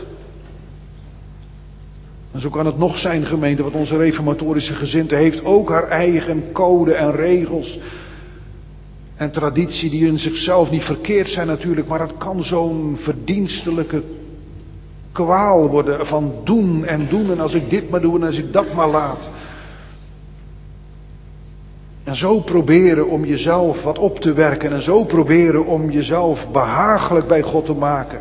Speaker 1: En zo kan het nog zijn, gemeente, want onze reformatorische gezindte heeft ook haar eigen code en regels. En traditie die in zichzelf niet verkeerd zijn natuurlijk, maar het kan zo'n verdienstelijke kwaal worden van doen en doen. En als ik dit maar doe en als ik dat maar laat. En zo proberen om jezelf wat op te werken en zo proberen om jezelf behagelijk bij God te maken.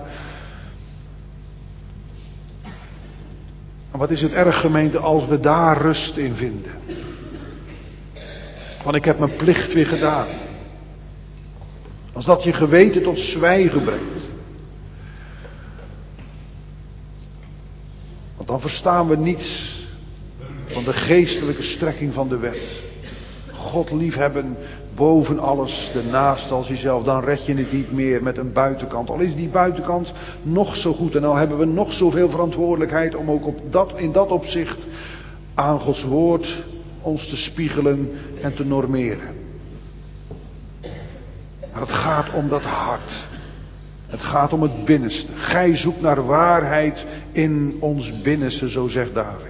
Speaker 1: En wat is het erg, gemeente, als we daar rust in vinden. Want ik heb mijn plicht weer gedaan. Als dat je geweten tot zwijgen brengt. Want dan verstaan we niets van de geestelijke strekking van de wet. God liefhebben boven alles, de naaste als jezelf. Dan red je het niet meer met een buitenkant. Al is die buitenkant nog zo goed en al hebben we nog zoveel verantwoordelijkheid om ook in dat opzicht aan Gods woord ons te spiegelen en te normeren. Maar het gaat om dat hart. Het gaat om het binnenste. Gij zoekt naar waarheid in ons binnenste, zo zegt David.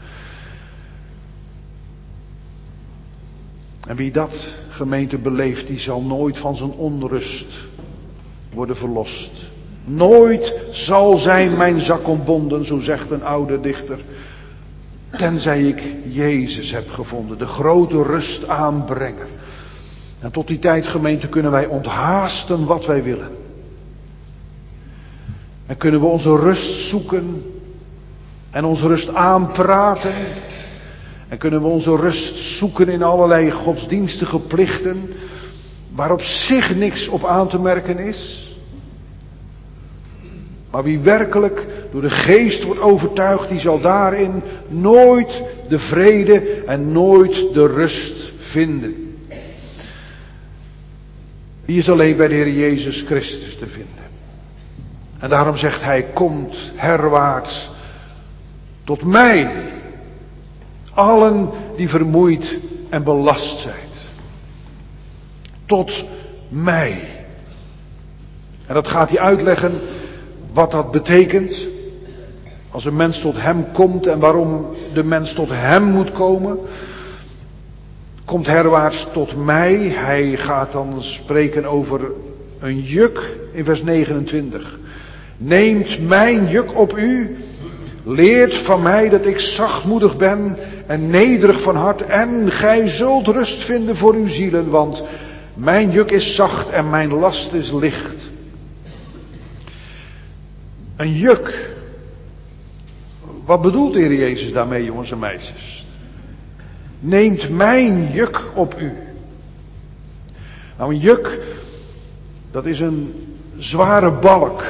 Speaker 1: En wie dat, gemeente, beleeft, die zal nooit van zijn onrust worden verlost. Nooit zal zijn mijn zak ontbonden, zo zegt een oude dichter. Tenzij ik Jezus heb gevonden, de grote rust aanbrengen. En tot die tijd, gemeente, kunnen wij onthaasten wat wij willen. En kunnen we onze rust zoeken en onze rust aanpraten. En kunnen we onze rust zoeken in allerlei godsdienstige plichten, waar op zich niks op aan te merken is. Maar wie werkelijk door de geest wordt overtuigd, die zal daarin nooit de vrede en nooit de rust vinden. Die is alleen bij de Heer Jezus Christus te vinden. En daarom zegt hij, komt herwaarts tot mij. Allen die vermoeid en belast zijn. Tot mij. En dat gaat hij uitleggen wat dat betekent. Als een mens tot hem komt en waarom de mens tot hem moet komen. Komt herwaarts tot mij. Hij gaat dan spreken over een juk in vers 29. Neemt mijn juk op u. Leert van mij dat ik zachtmoedig ben en nederig van hart. En gij zult rust vinden voor uw zielen. Want mijn juk is zacht en mijn last is licht. Een juk. Wat bedoelt de Heer Jezus daarmee, jongens en meisjes? Neemt mijn juk op u. Nou, een juk, dat is een zware balk.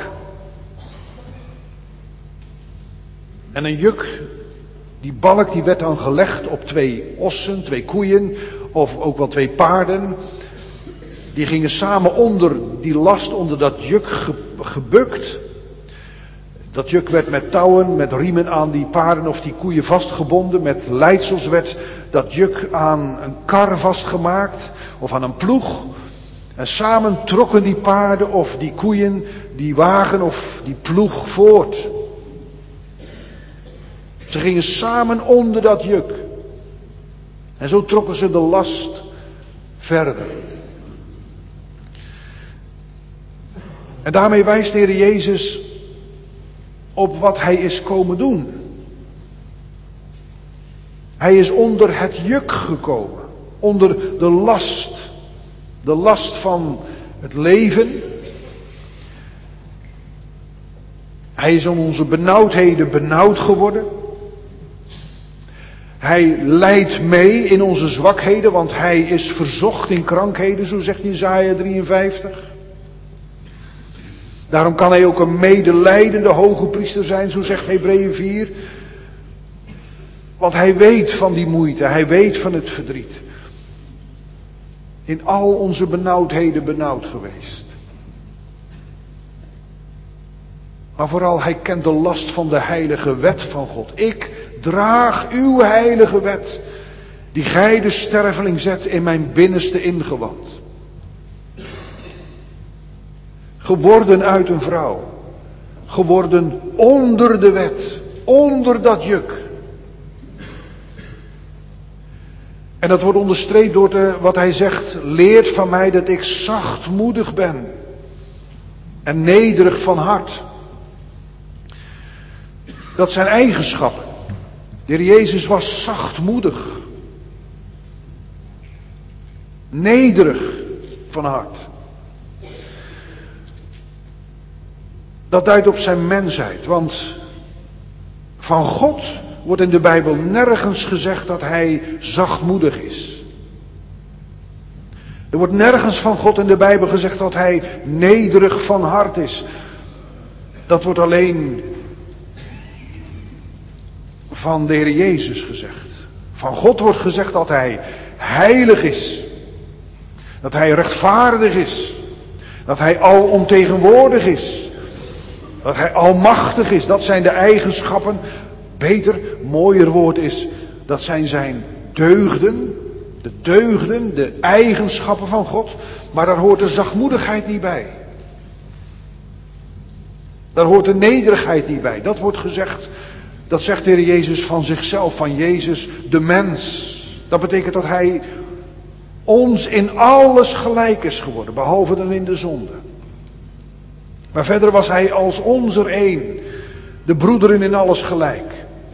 Speaker 1: En een juk, die balk die werd dan gelegd op 2 ossen, 2 koeien of ook wel 2 paarden. Die gingen samen onder die last, onder dat juk gebukt. Dat juk werd met touwen, met riemen aan die paarden of die koeien vastgebonden. Met leidsels werd dat juk aan een kar vastgemaakt of aan een ploeg. En samen trokken die paarden of die koeien die wagen of die ploeg voort. Ze gingen samen onder dat juk. En zo trokken ze de last verder. En daarmee wijst de Heer Jezus op wat hij is komen doen. Hij is onder het juk gekomen. Onder de last. De last van het leven. Hij is om onze benauwdheden benauwd geworden. Hij lijdt mee in onze zwakheden, want hij is verzocht in krankheden, zo zegt Jesaja 53. Daarom kan hij ook een medelijdende hoge priester zijn, zo zegt Hebreeën 4. Want hij weet van die moeite, hij weet van het verdriet. In al onze benauwdheden benauwd geweest. Maar vooral, hij kent de last van de heilige wet van God. Ik draag uw heilige wet, die gij de sterveling zet in mijn binnenste ingewand. Geworden uit een vrouw. Geworden onder de wet. Onder dat juk. En dat wordt onderstreept door wat hij zegt. Leert van mij dat ik zachtmoedig ben. En nederig van hart. Dat zijn eigenschappen. De Heer Jezus was zachtmoedig. Nederig van hart. Dat duidt op zijn mensheid. Want van God wordt in de Bijbel nergens gezegd dat hij zachtmoedig is. Er wordt nergens van God in de Bijbel gezegd dat hij nederig van hart is. Dat wordt alleen van de Heer Jezus gezegd. Van God wordt gezegd dat hij heilig is. Dat hij rechtvaardig is. Dat hij alomtegenwoordig is. Dat hij almachtig is. Dat zijn de eigenschappen. Beter, mooier woord is, dat zijn zijn deugden. De deugden, de eigenschappen van God. Maar daar hoort de zachtmoedigheid niet bij. Daar hoort de nederigheid niet bij. Dat wordt gezegd, dat zegt de Heer Jezus van zichzelf, van Jezus de mens. Dat betekent dat hij ons in alles gelijk is geworden, behalve dan in de zonde. Maar verder was hij als ons er één, de broederen in alles gelijk.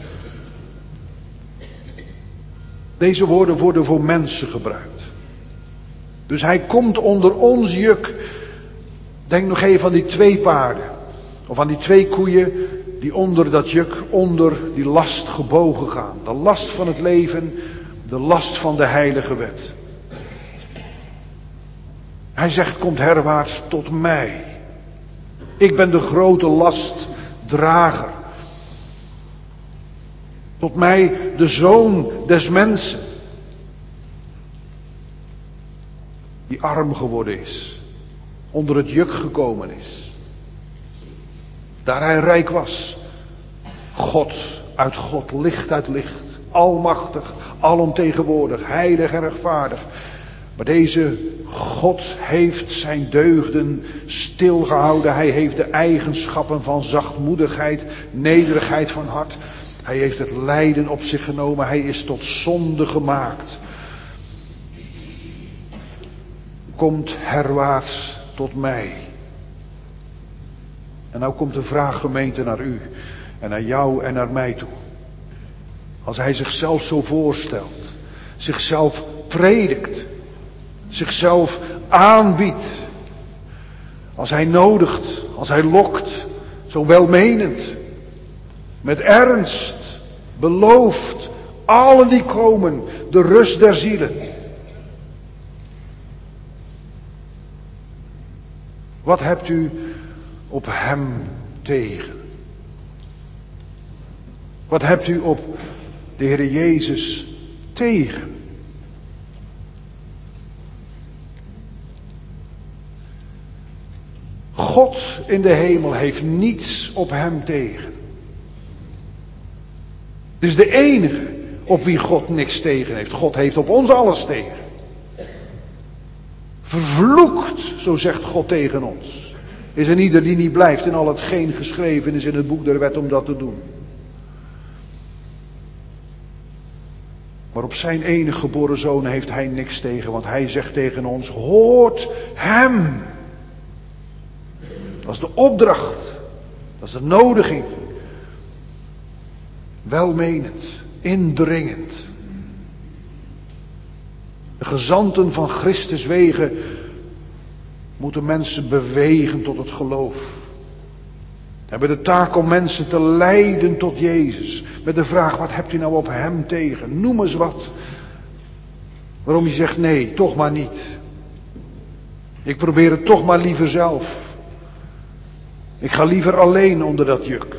Speaker 1: Deze woorden worden voor mensen gebruikt. Dus hij komt onder ons juk. Denk nog even aan die 2 paarden. Of aan die 2 koeien die onder dat juk, onder die last gebogen gaan. De last van het leven, de last van de heilige wet. Hij zegt, komt herwaarts tot mij. Ik ben de grote lastdrager. Tot mij, de zoon des mensen. Die arm geworden is. Onder het juk gekomen is. Daar hij rijk was. God uit God, licht uit licht. Almachtig, alomtegenwoordig, heilig en rechtvaardig. Maar deze God heeft zijn deugden stilgehouden. Hij heeft de eigenschappen van zachtmoedigheid, nederigheid van hart. Hij heeft het lijden op zich genomen. Hij is tot zonde gemaakt. Komt herwaarts tot mij. En nou komt de vraag, gemeente, naar u. En naar jou en naar mij toe. Als hij zichzelf zo voorstelt. Zichzelf predikt. Zichzelf aanbiedt. Als hij nodigt. Als hij lokt. Zo welmenend. Met ernst. Belooft. Allen die komen. De rust der zielen. Wat hebt u op hem tegen? Wat hebt u op de Heer Jezus tegen? God in de hemel heeft niets op hem tegen. Het is de enige op wie God niks tegen heeft. God heeft op ons alles tegen. Vervloekt, zo zegt God tegen ons, is er ieder die niet blijft in al hetgeen geschreven is in het boek der wet om dat te doen. Maar op zijn enige geboren zoon heeft hij niks tegen, want hij zegt tegen ons, hoort hem. Dat is de opdracht, dat is de nodiging. Welmenend, indringend. De gezanten van Christus wegen moeten mensen bewegen tot het geloof. Hebben de taak om mensen te leiden tot Jezus. Met de vraag, wat hebt u nou op hem tegen? Noem eens wat. Waarom je zegt, nee, toch maar niet. Ik probeer het toch maar liever zelf. Ik ga liever alleen onder dat juk.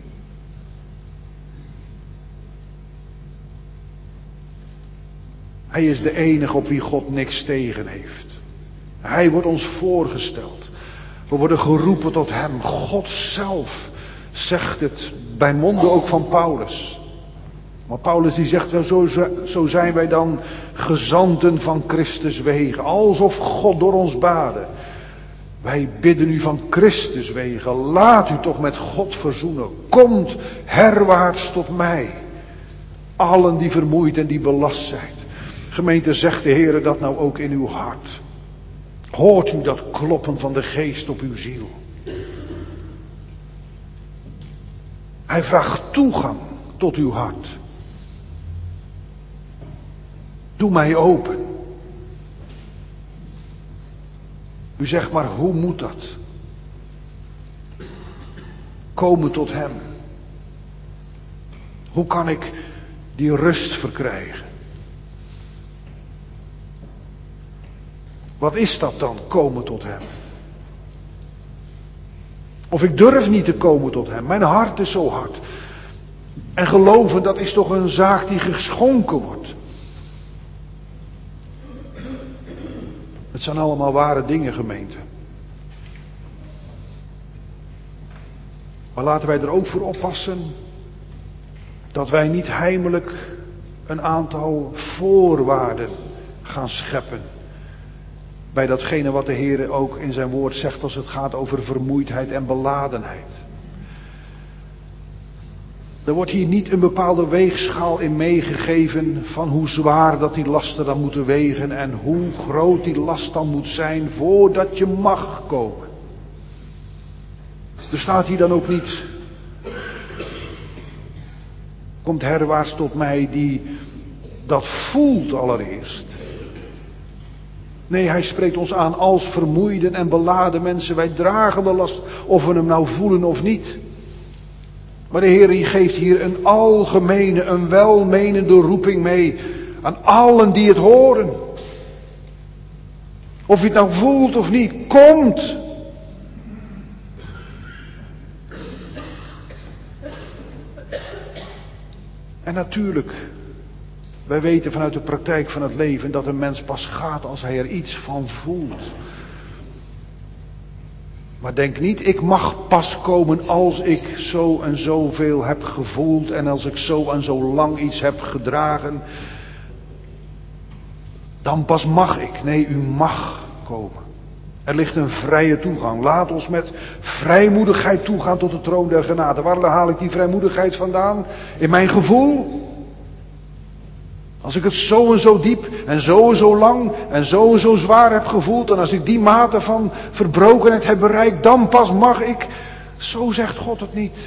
Speaker 1: Hij is de enige op wie God niks tegen heeft. Hij wordt ons voorgesteld. We worden geroepen tot hem. God zelf zegt het bij monden ook van Paulus. Maar Paulus die zegt wel, zo zijn wij dan gezanten van Christus wegen. Alsof God door ons baden. Wij bidden u van Christus wegen. Laat u toch met God verzoenen. Komt herwaarts tot mij. Allen die vermoeid en die belast zijn. Gemeente, zegt de Heer dat nou ook in uw hart. Hoort u dat kloppen van de geest op uw ziel. Hij vraagt toegang tot uw hart. Doe mij open. U zegt maar, hoe moet dat? Komen tot hem. Hoe kan ik die rust verkrijgen? Wat is dat dan, komen tot hem? Of ik durf niet te komen tot hem. Mijn hart is zo hard. En geloven, dat is toch een zaak die geschonken wordt. Het zijn allemaal ware dingen, gemeente. Maar laten wij er ook voor oppassen dat wij niet heimelijk een aantal voorwaarden gaan scheppen. Bij datgene wat de Heer ook in zijn woord zegt als het gaat over vermoeidheid en beladenheid. Er wordt hier niet een bepaalde weegschaal in meegegeven van hoe zwaar dat die lasten dan moeten wegen en hoe groot die last dan moet zijn voordat je mag komen. Er staat hier dan ook niet, komt herwaarts tot mij die dat voelt allereerst. Nee, hij spreekt ons aan als vermoeiden en beladen mensen. Wij dragen de last, of we hem nou voelen of niet. Maar de Heer geeft hier een algemene, een welmenende roeping mee aan allen die het horen. Of je het nou voelt of niet, komt. En natuurlijk, wij weten vanuit de praktijk van het leven dat een mens pas gaat als hij er iets van voelt. Maar denk niet, ik mag pas komen als ik zo en zoveel heb gevoeld en als ik zo en zo lang iets heb gedragen. Dan pas mag ik. Nee, u mag komen. Er ligt een vrije toegang. Laat ons met vrijmoedigheid toegaan tot de troon der genade. Waar haal ik die vrijmoedigheid vandaan? In mijn gevoel? Als ik het zo en zo diep en zo lang en zo zwaar heb gevoeld en als ik die mate van verbrokenheid heb bereikt, dan pas mag ik. Zo zegt God het niet.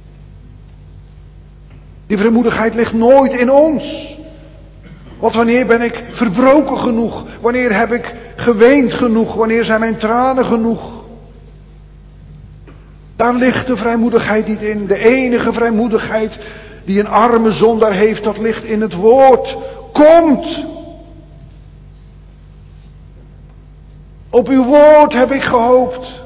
Speaker 1: Die vrijmoedigheid ligt nooit in ons. Want wanneer ben ik verbroken genoeg? Wanneer heb ik geweend genoeg? Wanneer zijn mijn tranen genoeg? Daar ligt de vrijmoedigheid niet in. De enige vrijmoedigheid die een arme zondaar heeft, dat ligt in het woord. Komt! Op uw woord heb ik gehoopt.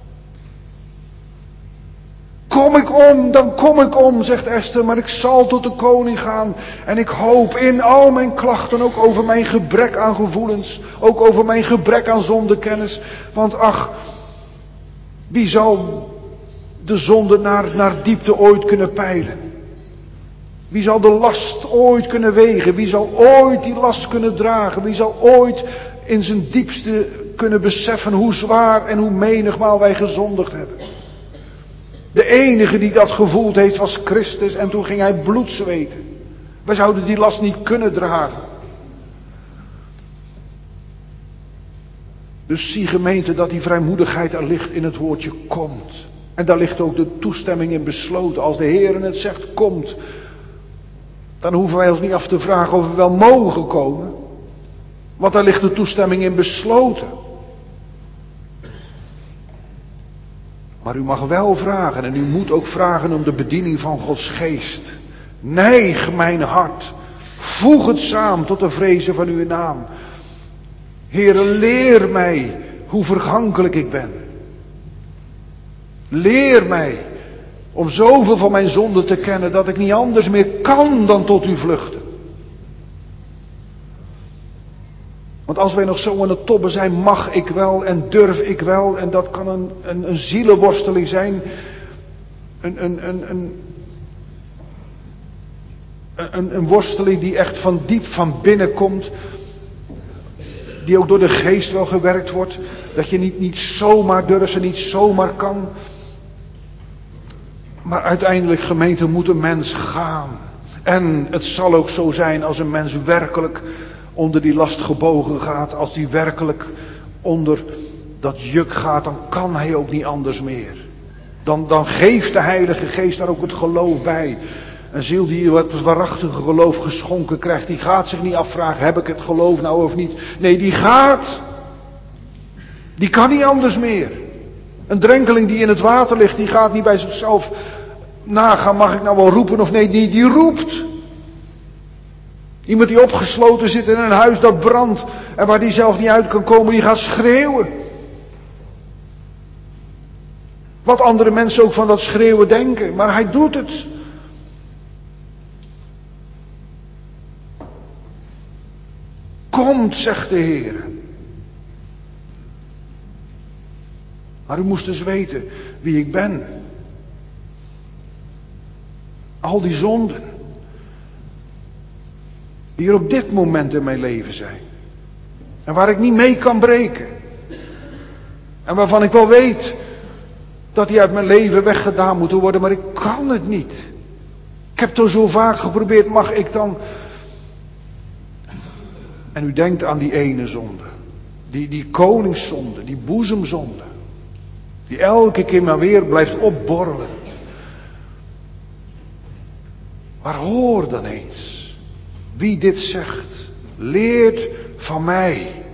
Speaker 1: Kom ik om, dan kom ik om, zegt Esther, maar ik zal tot de koning gaan. En ik hoop in al mijn klachten, ook over mijn gebrek aan gevoelens, ook over mijn gebrek aan zondekennis. Want ach, wie zal de zonde naar diepte ooit kunnen peilen? Wie zal de last ooit kunnen wegen? Wie zal ooit die last kunnen dragen? Wie zal ooit in zijn diepste kunnen beseffen hoe zwaar en hoe menigmaal wij gezondigd hebben? De enige die dat gevoeld heeft was Christus en toen ging hij bloed zweten. Wij zouden die last niet kunnen dragen. Dus zie gemeente dat die vrijmoedigheid er ligt in het woordje komt. En daar ligt ook de toestemming in besloten. Als de Heer het zegt komt, dan hoeven wij ons niet af te vragen of we wel mogen komen. Want daar ligt de toestemming in besloten. Maar u mag wel vragen en u moet ook vragen om de bediening van Gods geest. Neig mijn hart, voeg het samen tot de vrezen van uw naam. Heere, leer mij hoe vergankelijk ik ben. Leer mij om zoveel van mijn zonde te kennen dat ik niet anders meer kan dan tot u vluchten. Want als wij nog zo aan het tobben zijn, mag ik wel en durf ik wel. En dat kan een zielenworsteling zijn Een worsteling die echt van diep van binnen komt. Die ook door de geest wel gewerkt wordt. Dat je niet zomaar durft en niet zomaar kan. Maar uiteindelijk, gemeente, moet een mens gaan. En het zal ook zo zijn als een mens werkelijk onder die last gebogen gaat. Als die werkelijk onder dat juk gaat, dan kan hij ook niet anders meer. Dan geeft de Heilige Geest daar ook het geloof bij. Een ziel die wat waarachtige geloof geschonken krijgt, die gaat zich niet afvragen, heb ik het geloof nou of niet? Nee, die gaat. Die kan niet anders meer. Een drenkeling die in het water ligt, die gaat niet bij zichzelf nagaan, mag ik nou wel roepen of nee, die roept. Iemand die opgesloten zit in een huis dat brandt en waar die zelf niet uit kan komen, die gaat schreeuwen. Wat andere mensen ook van dat schreeuwen denken, maar hij doet het. Komt, zegt de Heer. Maar u moest dus weten wie ik ben. Al die zonden. Die er op dit moment in mijn leven zijn. En waar ik niet mee kan breken. En waarvan ik wel weet dat die uit mijn leven weggedaan moeten worden, maar ik kan het niet. Ik heb het al zo vaak geprobeerd, mag ik dan... En u denkt aan die ene zonde. Die koningszonde, die boezemzonde. Die elke keer maar weer blijft opborrelen. Maar hoor dan eens. Wie dit zegt. Leert van mij.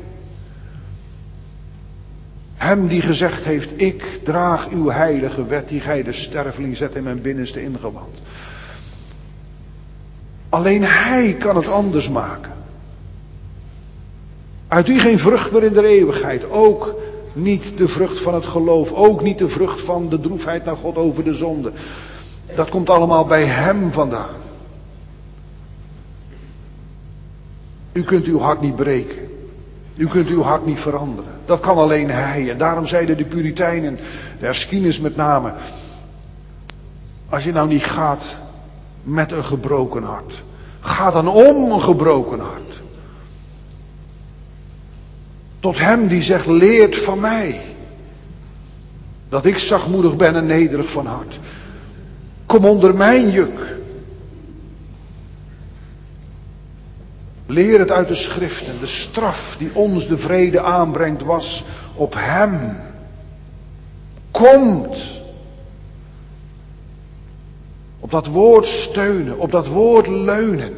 Speaker 1: Hem die gezegd heeft. Ik draag uw heilige wet. Die gij de sterveling zet in mijn binnenste ingewand. Alleen hij kan het anders maken. Uit u geen vrucht meer in de eeuwigheid. Ook niet de vrucht van het geloof. Ook niet de vrucht van de droefheid naar God over de zonde. Dat komt allemaal bij hem vandaan. U kunt uw hart niet breken. U kunt uw hart niet veranderen. Dat kan alleen hij. En daarom zeiden de Puritijnen, de Erskines met name. Als je nou niet gaat met een gebroken hart. Ga dan om een gebroken hart. Tot hem die zegt, leert van mij. Dat ik zachtmoedig ben en nederig van hart. Kom onder mijn juk. Leer het uit de schriften. De straf die ons de vrede aanbrengt was op hem. Komt. Op dat woord steunen. Op dat woord leunen.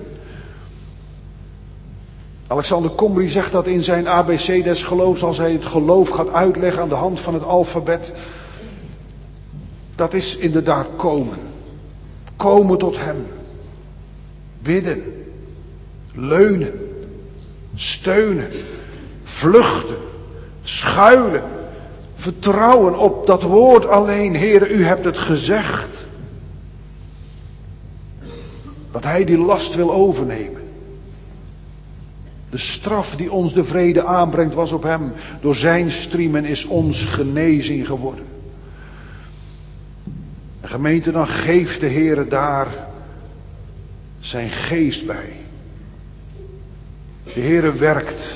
Speaker 1: Alexander Combry zegt dat in zijn ABC des geloofs, als hij het geloof gaat uitleggen aan de hand van het alfabet. Dat is inderdaad komen. Komen tot hem. Bidden. Leunen. Steunen. Vluchten. Schuilen. Vertrouwen op dat woord alleen. Heere, u hebt het gezegd. Dat hij die last wil overnemen. De straf die ons de vrede aanbrengt was op hem. Door zijn striemen is ons genezing geworden. En gemeente, dan geeft de Heere daar zijn geest bij. De Heere werkt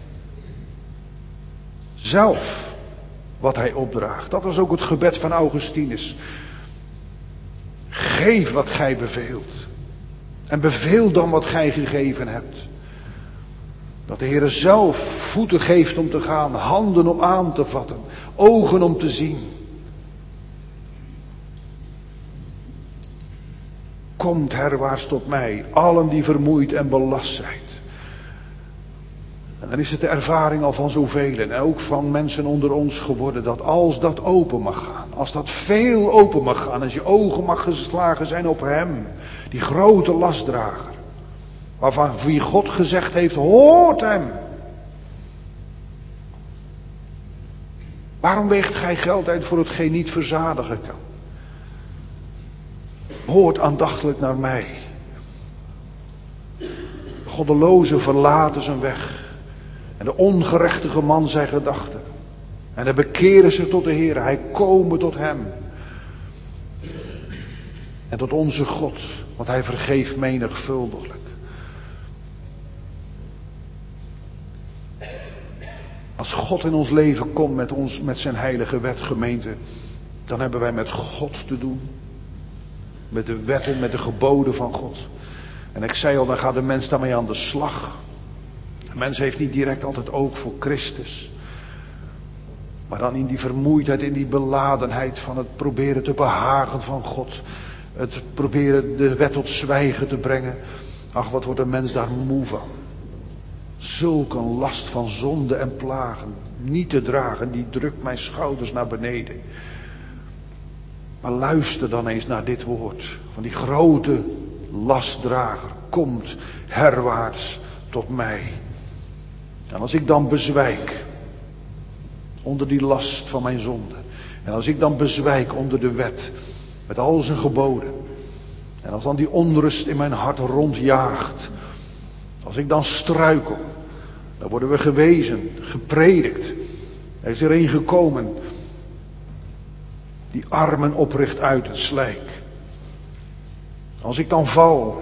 Speaker 1: zelf wat hij opdraagt. Dat was ook het gebed van Augustinus. Geef wat gij beveelt. En beveel dan wat gij gegeven hebt. Dat de Heere zelf voeten geeft om te gaan, handen om aan te vatten, ogen om te zien. Komt herwaarts tot mij, allen die vermoeid en belast zijn. En dan is het de ervaring al van zoveel en ook van mensen onder ons geworden, dat als dat open mag gaan, als dat veel open mag gaan, als je ogen mag geslagen zijn op hem, die grote lastdrager. Waarvan wie God gezegd heeft, hoort hem. Waarom weegt gij geld uit voor hetgeen niet verzadigen kan? Hoort aandachtig naar mij. De goddeloze verlaten zijn weg. En de ongerechtige man zijn gedachten. En hij bekeren zich tot de Heer. Hij komen tot hem. En tot onze God, want hij vergeeft menigvuldiglijk. Als God in ons leven komt met zijn heilige wet, gemeente, dan hebben wij met God te doen. Met de wetten, met de geboden van God. En ik zei al, dan gaat de mens daarmee aan de slag. De mens heeft niet direct altijd oog voor Christus. Maar dan in die vermoeidheid, in die beladenheid van het proberen te behagen van God. Het proberen de wet tot zwijgen te brengen. Ach, wat wordt een mens daar moe van. Zulk een last van zonde en plagen. Niet te dragen, die drukt mijn schouders naar beneden. Maar luister dan eens naar dit woord. Van die grote lastdrager. Komt herwaarts tot mij. En als ik dan bezwijk onder die last van mijn zonde. En als ik dan bezwijk onder de wet. Met al zijn geboden. En als dan die onrust in mijn hart rondjaagt. Als ik dan struikel. Dan worden we gewezen, gepredikt. Er is er een gekomen. Die armen opricht uit het slijk. Als ik dan val.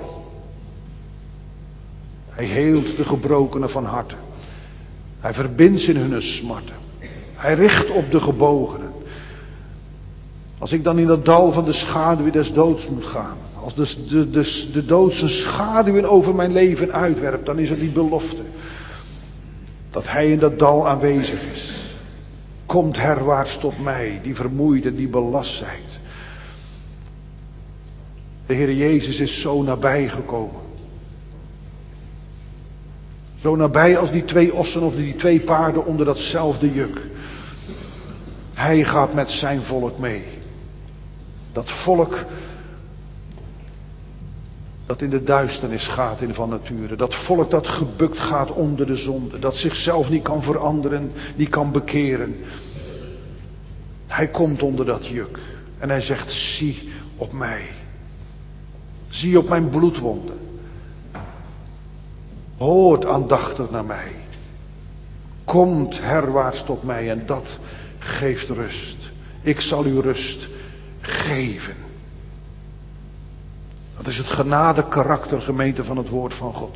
Speaker 1: Hij heelt de gebrokenen van harte. Hij verbindt in hun smarten. Hij richt op de gebogenen. Als ik dan in dat dal van de schaduw des doods moet gaan. Als de dood zijn schaduwen over mijn leven uitwerpt. Dan is er die belofte. Dat hij in dat dal aanwezig is. Komt herwaarts tot mij. Die vermoeid en die belast zijt. De Heer Jezus is zo nabij gekomen. Zo nabij als die 2 ossen of die 2 paarden onder datzelfde juk. Hij gaat met zijn volk mee. Dat volk dat in de duisternis gaat in van nature. Dat volk dat gebukt gaat onder de zonde. Dat zichzelf niet kan veranderen, niet kan bekeren. Hij komt onder dat juk. En hij zegt, zie op mij. Zie op mijn bloedwonden. Hoort aandachtig naar mij. Komt herwaarts tot mij en dat geeft rust. Ik zal u rust geven. Dat is het genade karakter, gemeente, van het woord van God.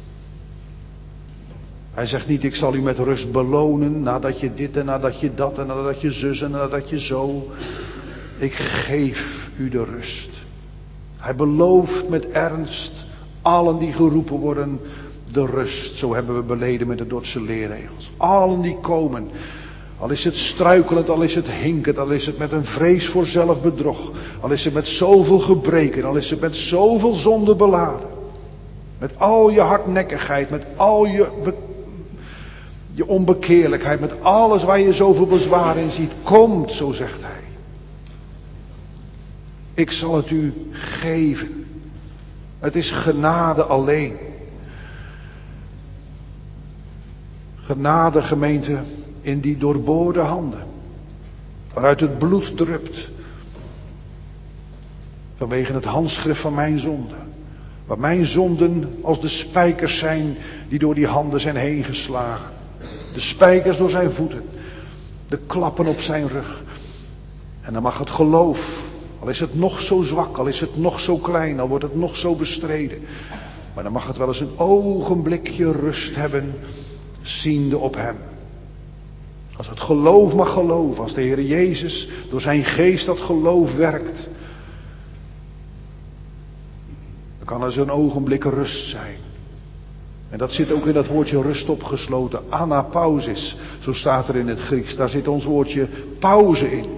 Speaker 1: Hij zegt niet, ik zal u met rust belonen nadat je dit en nadat je dat en nadat je zus en nadat je zo. Ik geef u de rust. Hij belooft met ernst allen die geroepen worden de rust. Zo hebben we beleden met de Dordtse leerregels. Allen die komen. Al is het struikelend, al is het hinkend, al is het met een vrees voor zelfbedrog. Al is het met zoveel gebreken, al is het met zoveel zonde beladen. Met al je hardnekkigheid, met al je onbekeerlijkheid, met alles waar je zoveel bezwaar in ziet. Komt, zo zegt hij. Ik zal het u geven. Het is genade alleen. Genade, gemeente, in die doorboorde handen. Waaruit het bloed drupt. Vanwege het handschrift van mijn zonde. Waar mijn zonden als de spijkers zijn die door die handen zijn heen geslagen. De spijkers door zijn voeten. De klappen op zijn rug. En dan mag het geloof, al is het nog zo zwak, al is het nog zo klein, al wordt het nog zo bestreden. Maar dan mag het wel eens een ogenblikje rust hebben, ziende op hem. Als het geloof mag geloven, als de Heer Jezus door zijn geest dat geloof werkt. Dan kan er zo'n ogenblik rust zijn. En dat zit ook in dat woordje rust opgesloten. Anapausis, zo staat er in het Grieks. Daar zit ons woordje pauze in.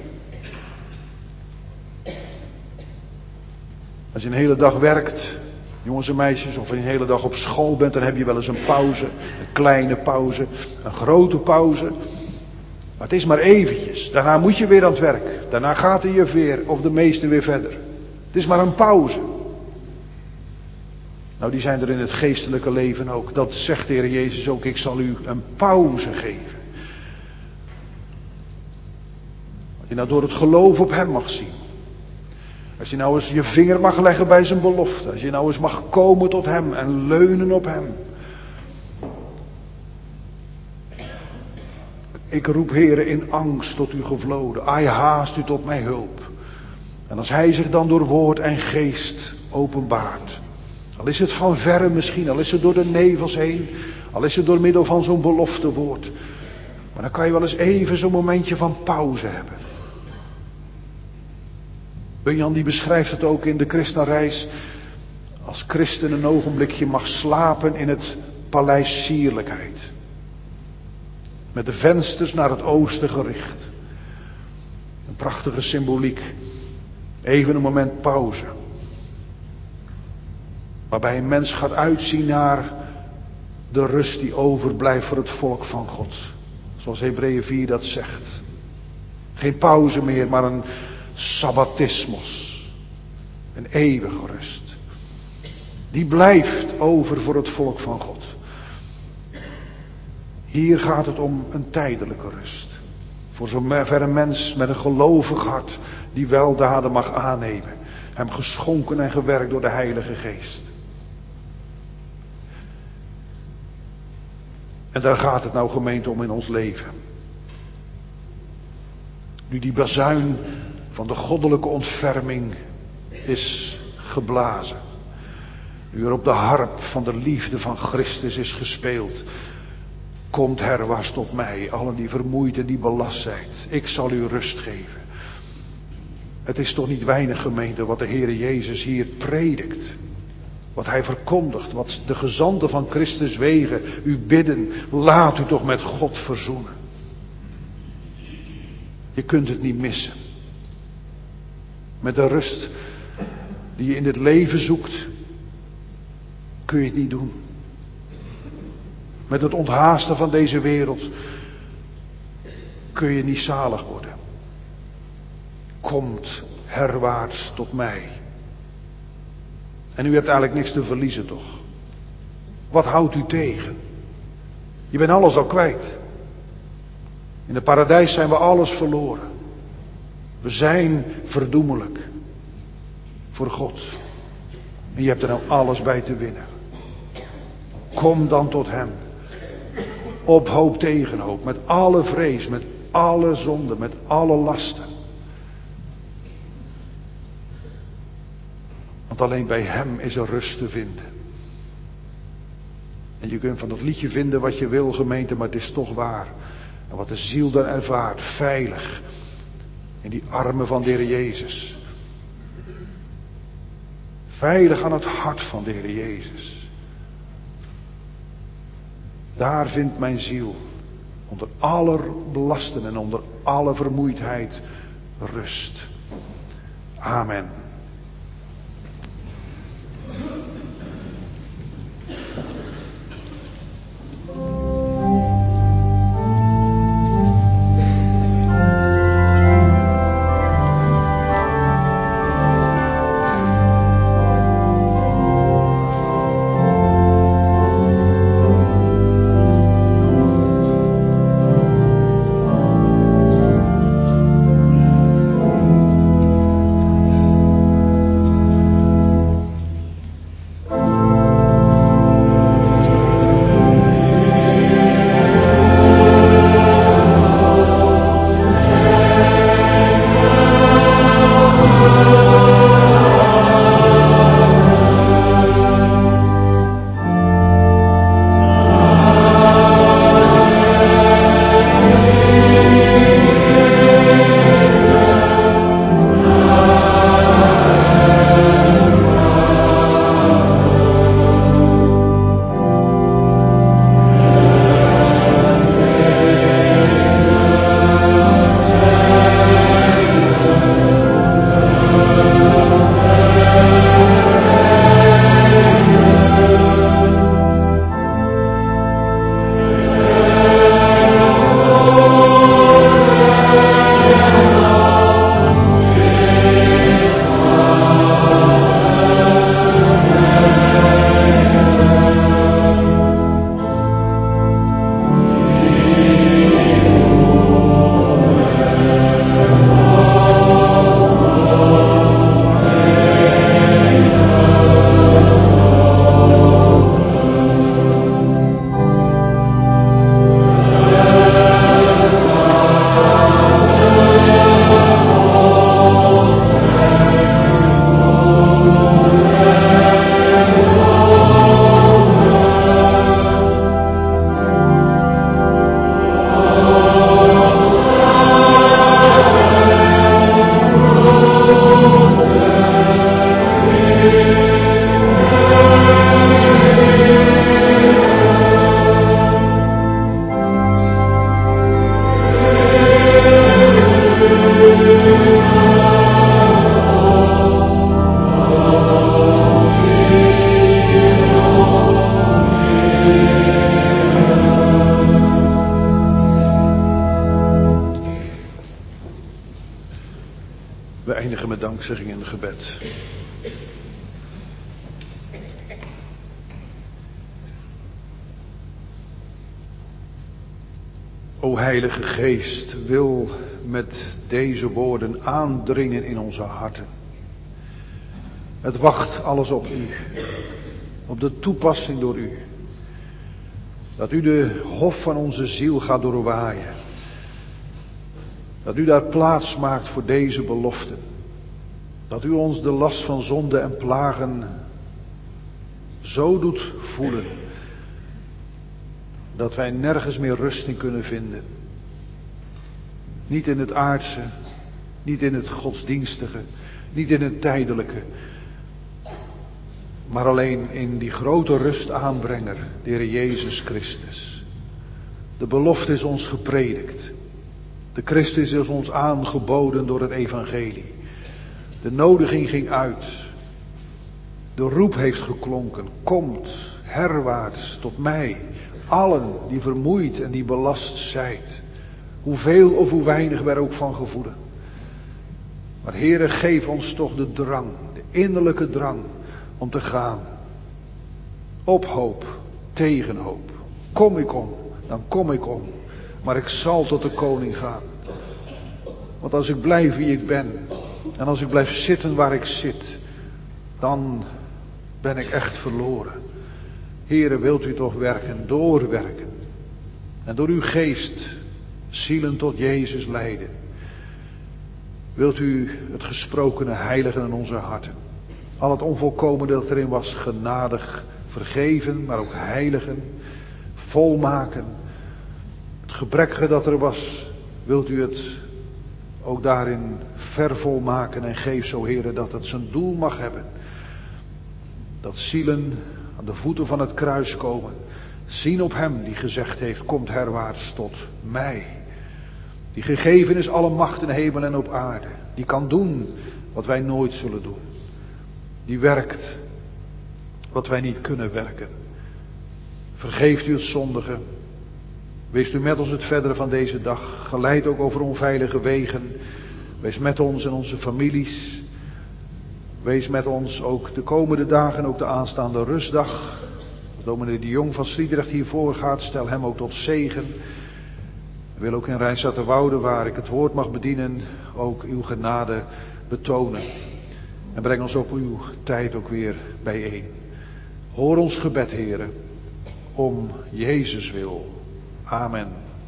Speaker 1: Als je een hele dag werkt, jongens en meisjes, of je een hele dag op school bent, dan heb je wel eens een pauze. Een kleine pauze, een grote pauze. Maar het is maar eventjes. Daarna moet je weer aan het werk. Daarna gaat de juf weer, of de meester weer verder. Het is maar een pauze. Nou, die zijn er in het geestelijke leven ook. Dat zegt de Heer Jezus ook. Ik zal u een pauze geven. Als je nou door het geloof op hem mag zien. Als je nou eens je vinger mag leggen bij zijn belofte. Als je nou eens mag komen tot hem en leunen op hem. Ik roep, Heere, in angst tot u gevloden. Ai, haast u tot mijn hulp. En als hij zich dan door woord en geest openbaart, al is het van verre misschien, al is het door de nevels heen, al is het door middel van zo'n beloftewoord, maar dan kan je wel eens even zo'n momentje van pauze hebben. Bunyan die beschrijft het ook in de Christenreis, als christen een ogenblikje mag slapen in het paleis sierlijkheid. Met de vensters naar het oosten gericht. Een prachtige symboliek. Even een moment pauze. Waarbij een mens gaat uitzien naar de rust die overblijft voor het volk van God. Zoals Hebreeën 4 dat zegt. Geen pauze meer, maar een sabbatismos. Een eeuwige rust. Die blijft over voor het volk van God. Hier gaat het om een tijdelijke rust. Voor zover een mens met een gelovig hart die weldaden mag aannemen. Hem geschonken en gewerkt door de Heilige Geest. En daar gaat het nou gemeente om in ons leven. Nu die bazuin van de goddelijke ontferming is geblazen. Nu er op de harp van de liefde van Christus is gespeeld. Komt herwaarts tot mij, allen die vermoeid en die belast zijt. Ik zal u rust geven. Het is toch niet weinig gemeente wat de Heere Jezus hier predikt. Wat hij verkondigt, wat de gezanten van Christus wegen u bidden. Laat u toch met God verzoenen. Je kunt het niet missen. Met de rust die je in het leven zoekt, kun je het niet doen. Met het onthaasten van deze wereld kun je niet zalig worden. Komt herwaarts tot mij. En u hebt eigenlijk niks te verliezen toch? Wat houdt u tegen? Je bent alles al kwijt. In het paradijs zijn we alles verloren. We zijn verdoemelijk voor God. En je hebt er nou alles bij te winnen. Kom dan tot hem. Op hoop tegen hoop. Met alle vrees, met alle zonden, met alle lasten. Want alleen bij hem is er rust te vinden. En je kunt van dat liedje vinden wat je wil, gemeente, maar het is toch waar. En wat de ziel dan ervaart, veilig. In die armen van de Heer Jezus. Veilig aan het hart van de Heer Jezus. Daar vindt mijn ziel onder aller belasten en onder alle vermoeidheid rust. Amen. dankzegging in gebed. O Heilige Geest, wil met deze woorden aandringen in onze harten. Het wacht alles op u, op de toepassing door u. Dat u de hof van onze ziel gaat doorwaaien. Dat u daar plaats maakt voor deze beloften. Dat u ons de last van zonde en plagen zo doet voelen. Dat wij nergens meer rust in kunnen vinden. Niet in het aardse, niet in het godsdienstige, niet in het tijdelijke. Maar alleen in die grote rustaanbrenger, de Heer Jezus Christus. De belofte is ons gepredikt. De Christus is ons aangeboden door het evangelie. De nodiging ging uit. De roep heeft geklonken. Komt herwaarts tot mij. Allen die vermoeid en die belast zijt. Hoeveel of hoe weinig wij er ook van gevoelen. Maar Heere, geef ons toch de drang. De innerlijke drang om te gaan. Op hoop, tegen hoop. Kom ik om, dan kom ik om. Maar ik zal tot de koning gaan. Want als ik blijf wie ik ben. En als ik blijf zitten waar ik zit. Dan ben ik echt verloren. Heere, wilt u toch werken, doorwerken. En door uw geest zielen tot Jezus leiden. Wilt u het gesprokene heiligen in onze harten. Al het onvolkomene dat erin was genadig vergeven, maar ook heiligen. Volmaken. Het gebrekkige dat er was, wilt u het ook daarin vervolmaken en geef zo, Heere, dat het zijn doel mag hebben. Dat zielen aan de voeten van het kruis komen. Zien op hem die gezegd heeft, komt herwaarts tot mij. Die gegeven is alle macht in hemel en op aarde. Die kan doen wat wij nooit zullen doen. Die werkt wat wij niet kunnen werken. Vergeeft u het zondige. Wees u met ons het verdere van deze dag. Geleid ook over onveilige wegen. Wees met ons en onze families. Wees met ons ook de komende dagen, ook de aanstaande rustdag. Als dominee de Jong van Sliedrecht hiervoor gaat, stel hem ook tot zegen. Ik wil ook in Rijnstaterwoude, waar ik het woord mag bedienen, ook uw genade betonen. En breng ons op uw tijd ook weer bijeen. Hoor ons gebed, Heere, om Jezus wil. Amen.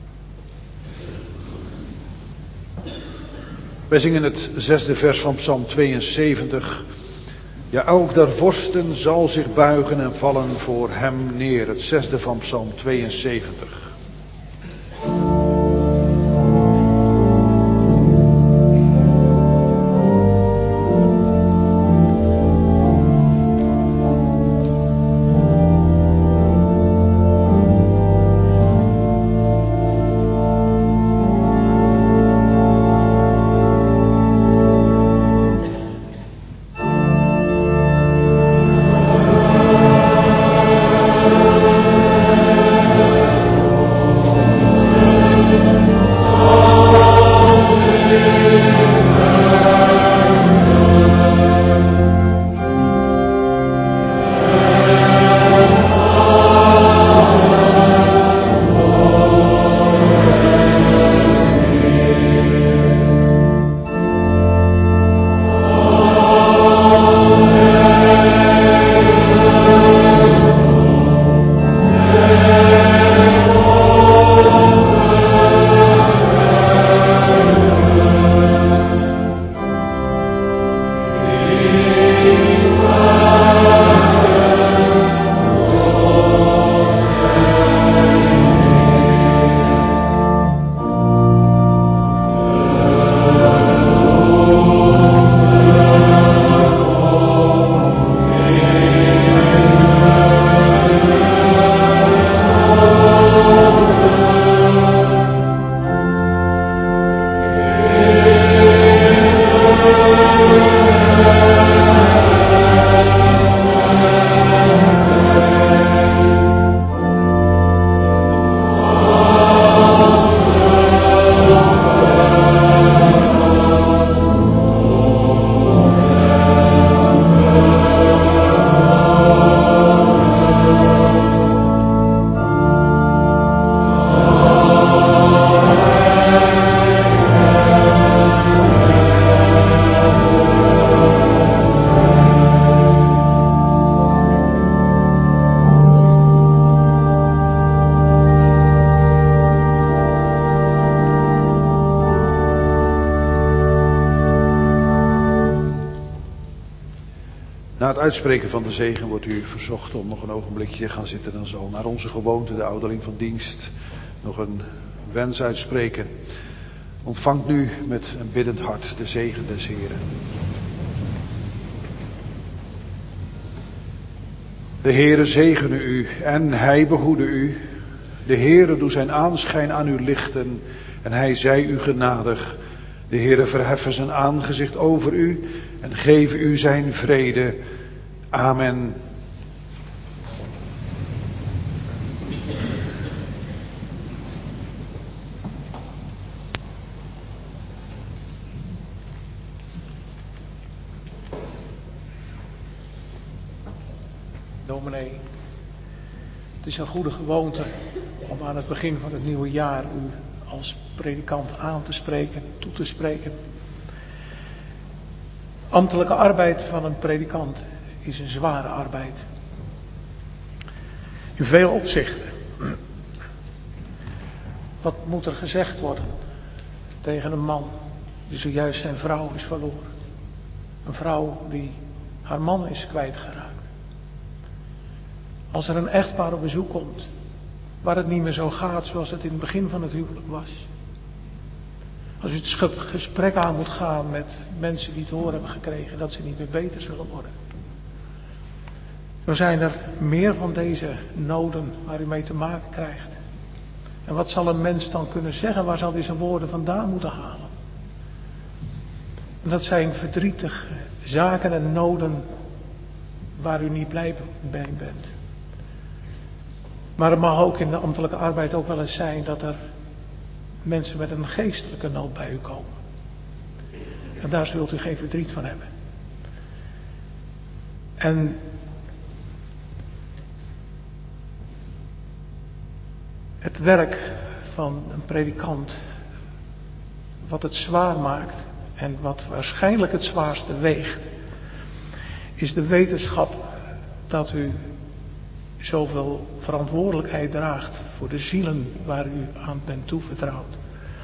Speaker 1: Wij zingen het 6e vers van Psalm 72. Ja, elk der vorsten zal zich buigen en vallen voor hem neer. Het 6e van Psalm 72. uitspreken van de zegen wordt u verzocht om nog een ogenblikje te gaan zitten. Dan zal naar onze gewoonte de ouderling van dienst nog een wens uitspreken. Ontvangt nu met een biddend hart de zegen des Heren. De Heere zegene u en hij behoede u. De Heere doe zijn aanschijn aan u lichten en hij zij u genadig. De Heere verheffen zijn aangezicht over u en geven u zijn vrede. Amen.
Speaker 2: Dominee, het is een goede gewoonte om aan het begin van het nieuwe jaar u als predikant aan te spreken, toe te spreken. Ambtelijke arbeid van een predikant is een zware arbeid. In veel opzichten. Wat moet er gezegd worden tegen een man die zojuist zijn vrouw is verloren? Een vrouw die haar man is kwijtgeraakt. Als er een echtpaar op bezoek komt, waar het niet meer zo gaat zoals het in het begin van het huwelijk was. Als u het gesprek aan moet gaan met mensen die het horen hebben gekregen dat ze niet meer beter zullen worden. Zo zijn er meer van deze noden waar u mee te maken krijgt. En wat zal een mens dan kunnen zeggen? Waar zal hij zijn woorden vandaan moeten halen? En dat zijn verdrietige zaken en noden waar u niet blij bij bent. Maar het mag ook in de ambtelijke arbeid ook wel eens zijn dat er mensen met een geestelijke nood bij u komen. En daar zult u geen verdriet van hebben. En het werk van een predikant, wat het zwaar maakt en wat waarschijnlijk het zwaarste weegt, is de wetenschap dat u zoveel verantwoordelijkheid draagt voor de zielen waar u aan bent toevertrouwd.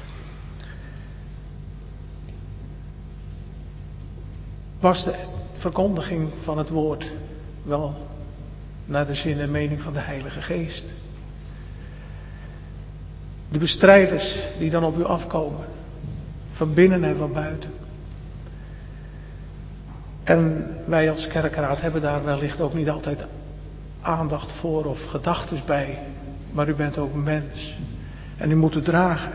Speaker 2: Was de verkondiging van het woord wel naar de zin en mening van de Heilige Geest? De bestrijders die dan op u afkomen, van binnen en van buiten. En wij als kerkraad hebben daar wellicht ook niet altijd aandacht voor of gedachtes bij. Maar u bent ook mens. En u moet het dragen.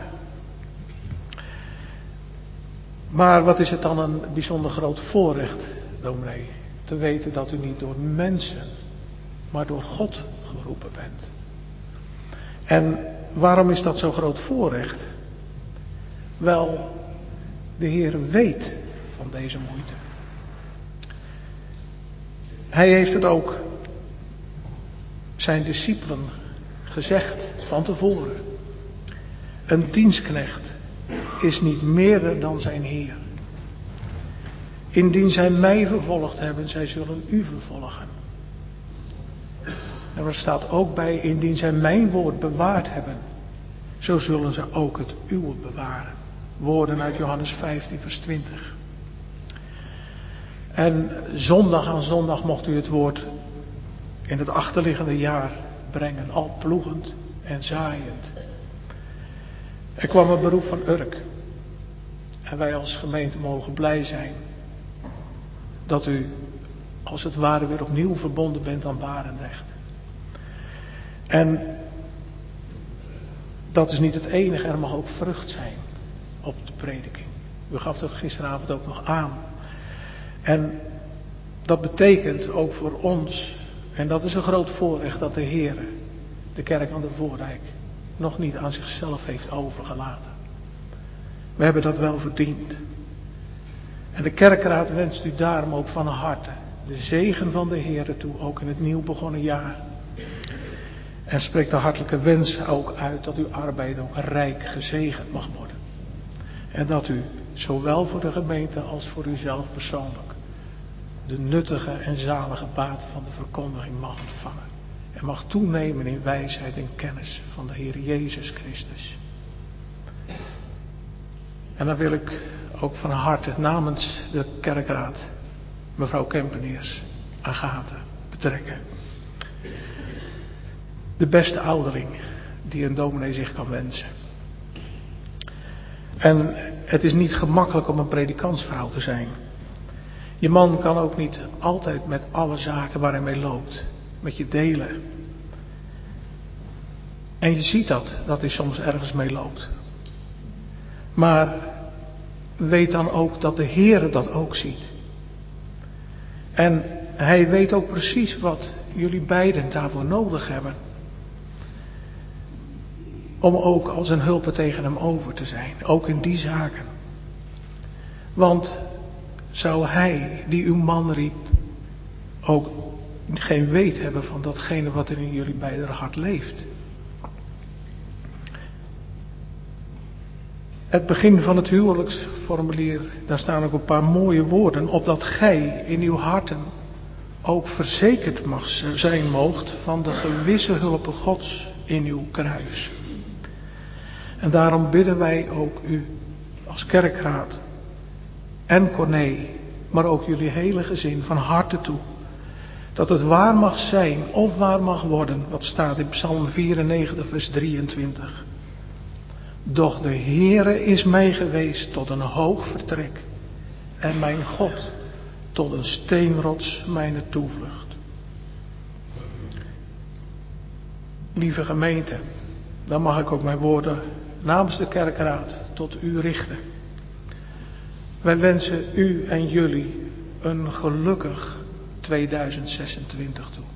Speaker 2: Maar wat is het dan een bijzonder groot voorrecht, dominee, te weten dat u niet door mensen, maar door God geroepen bent. En waarom is dat zo'n groot voorrecht? Wel, de Heer weet van deze moeite. Hij heeft het ook zijn discipelen gezegd van tevoren. Een dienstknecht is niet meerder dan zijn Heer. Indien zij mij vervolgd hebben, zij zullen u vervolgen. En er staat ook bij, indien zij mijn woord bewaard hebben, zo zullen ze ook het uwe bewaren. Woorden uit Johannes 15 vers 20. En zondag aan zondag mocht u het woord in het achterliggende jaar brengen, al ploegend en zaaiend. Er kwam een beroep van Urk. En wij als gemeente mogen blij zijn dat u als het ware weer opnieuw verbonden bent aan Barendrecht. En dat is niet het enige, er mag ook vrucht zijn op de prediking. U gaf dat gisteravond ook nog aan. En dat betekent ook voor ons, en dat is een groot voorrecht, dat de Heer de kerk aan de Voordijk nog niet aan zichzelf heeft overgelaten. We hebben dat wel verdiend. En de kerkraad wenst u daarom ook van harte de zegen van de Heer toe, ook in het nieuw begonnen jaar. En spreekt de hartelijke wens ook uit dat uw arbeid ook rijk gezegend mag worden. En dat u zowel voor de gemeente als voor uzelf persoonlijk de nuttige en zalige baten van de verkondiging mag ontvangen. En mag toenemen in wijsheid en kennis van de Heer Jezus Christus. En dan wil ik ook van harte namens de kerkraad mevrouw Kempeneers Agathe betrekken. De beste ouderling die een dominee zich kan wensen. En het is niet gemakkelijk om een predikantsvrouw te zijn. Je man kan ook niet altijd met alle zaken waar hij mee loopt, met je delen. En je ziet dat hij soms ergens mee loopt. Maar weet dan ook dat de Heere dat ook ziet. En hij weet ook precies wat jullie beiden daarvoor nodig hebben. Om ook als een hulpe tegen hem over te zijn. Ook in die zaken. Want zou hij die uw man riep ook geen weet hebben van datgene wat er in jullie beider hart leeft? Het begin van het huwelijksformulier, daar staan ook een paar mooie woorden. Opdat gij in uw harten ook verzekerd zijn moogt van de gewisse hulpe Gods in uw kruis. En daarom bidden wij ook u als kerkraad en Corné, maar ook jullie hele gezin van harte toe. Dat het waar mag zijn of waar mag worden, wat staat in Psalm 94 vers 23. Doch de Heere is mij geweest tot een hoog vertrek en mijn God tot een steenrots mijn toevlucht. Lieve gemeente, dan mag ik ook mijn woorden namens de kerkraad tot u richten. Wij wensen u en jullie een gelukkig 2026 toe.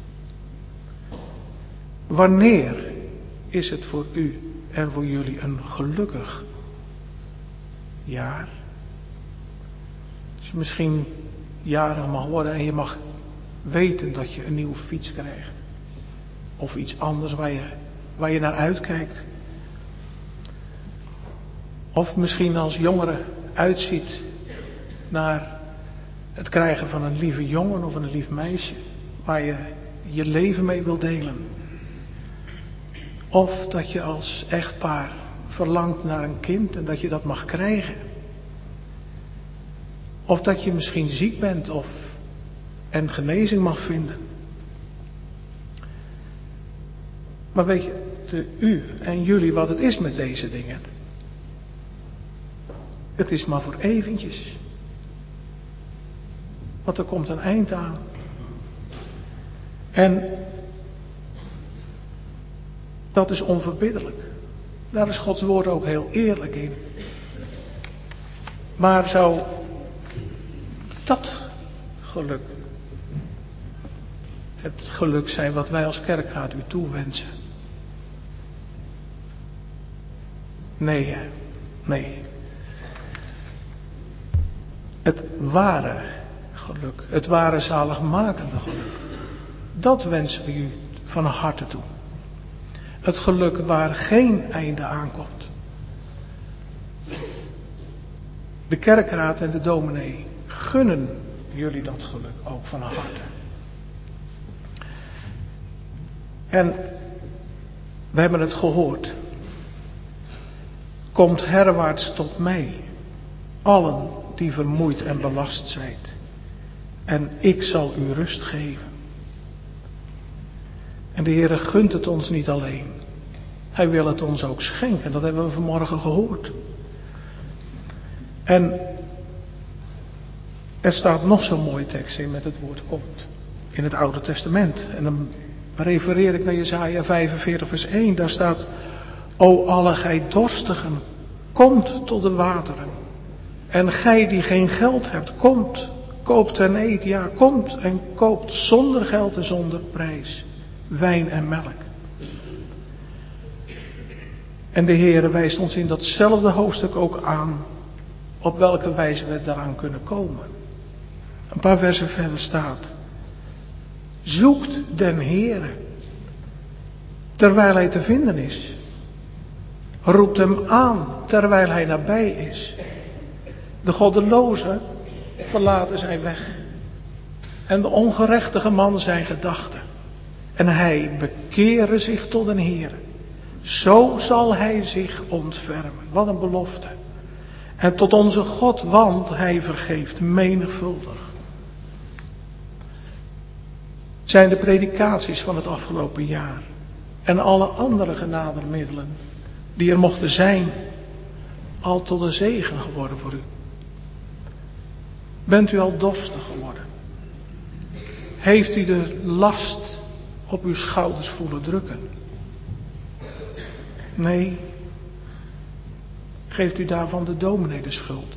Speaker 2: Wanneer is het voor u en voor jullie een gelukkig jaar? Als je misschien jarig mag worden en je mag weten dat je een nieuwe fiets krijgt. Of iets anders waar je naar uitkijkt. Of misschien als jongere uitziet naar het krijgen van een lieve jongen of een lief meisje. Waar je je leven mee wil delen. Of dat je als echtpaar verlangt naar een kind en dat je dat mag krijgen. Of dat je misschien ziek bent en genezing mag vinden. Maar weet je, u en jullie wat het is met deze dingen. Het is maar voor eventjes. Want er komt een eind aan. En dat is onverbiddelijk. Daar is Gods woord ook heel eerlijk in. Maar zou dat geluk het geluk zijn wat wij als kerkraad u toewensen? Nee. Het ware geluk, het ware zaligmakende geluk, dat wensen we u van harte toe. Het geluk waar geen einde aankomt. De kerkraad en de dominee gunnen jullie dat geluk ook van harte. En we hebben het gehoord. Komt herwaarts tot mij, allen die vermoeid en belast zijt, en ik zal u rust geven. En de Heere gunt het ons niet alleen. Hij wil het ons ook schenken. Dat hebben we vanmorgen gehoord. En er staat nog zo'n mooie tekst in met het woord komt. In het Oude Testament. En dan refereer ik naar Jesaja 45 vers 1. Daar staat: O alle gij dorstigen, komt tot de wateren. En gij die geen geld hebt, komt, koopt en eet. Ja, komt en koopt zonder geld en zonder prijs. Wijn en melk. En de Heere wijst ons in datzelfde hoofdstuk ook aan op welke wijze we daaraan kunnen komen. Een paar versen verder staat: zoekt den Heere terwijl hij te vinden is. Roept hem aan terwijl hij nabij is. De goddelozen verlaten zijn weg. En de ongerechtige man zijn gedachten. En hij bekere zich tot een Heer. Zo zal hij zich ontfermen. Wat een belofte. En tot onze God, want hij vergeeft menigvuldig. zijn de predikaties van het afgelopen jaar en alle andere genademiddelen die er mochten zijn, al tot een zegen geworden voor u? Bent u al dorstig geworden? Heeft u de last op uw schouders voelen drukken? Nee, geeft u daarvan de dominee de schuld?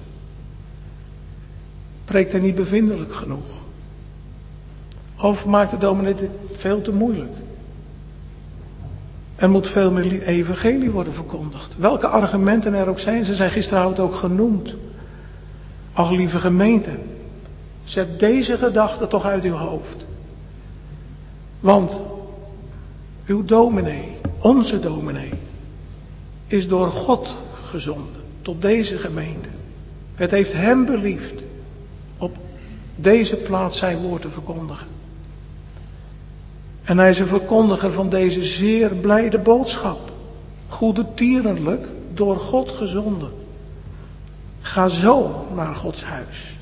Speaker 2: Preekt hij niet bevindelijk genoeg? Of maakt de dominee dit veel te moeilijk? Er moet veel meer evangelie worden verkondigd. Welke argumenten er ook zijn, ze zijn gisteravond ook genoemd. Ach, lieve gemeente, zet deze gedachte toch uit uw hoofd. Want uw dominee, onze dominee, is door God gezonden tot deze gemeente. Het heeft hem beliefd op deze plaats zijn woord te verkondigen. En hij is een verkondiger van deze zeer blijde boodschap. Goedertierenlijk door God gezonden. Ga zo naar Gods huis.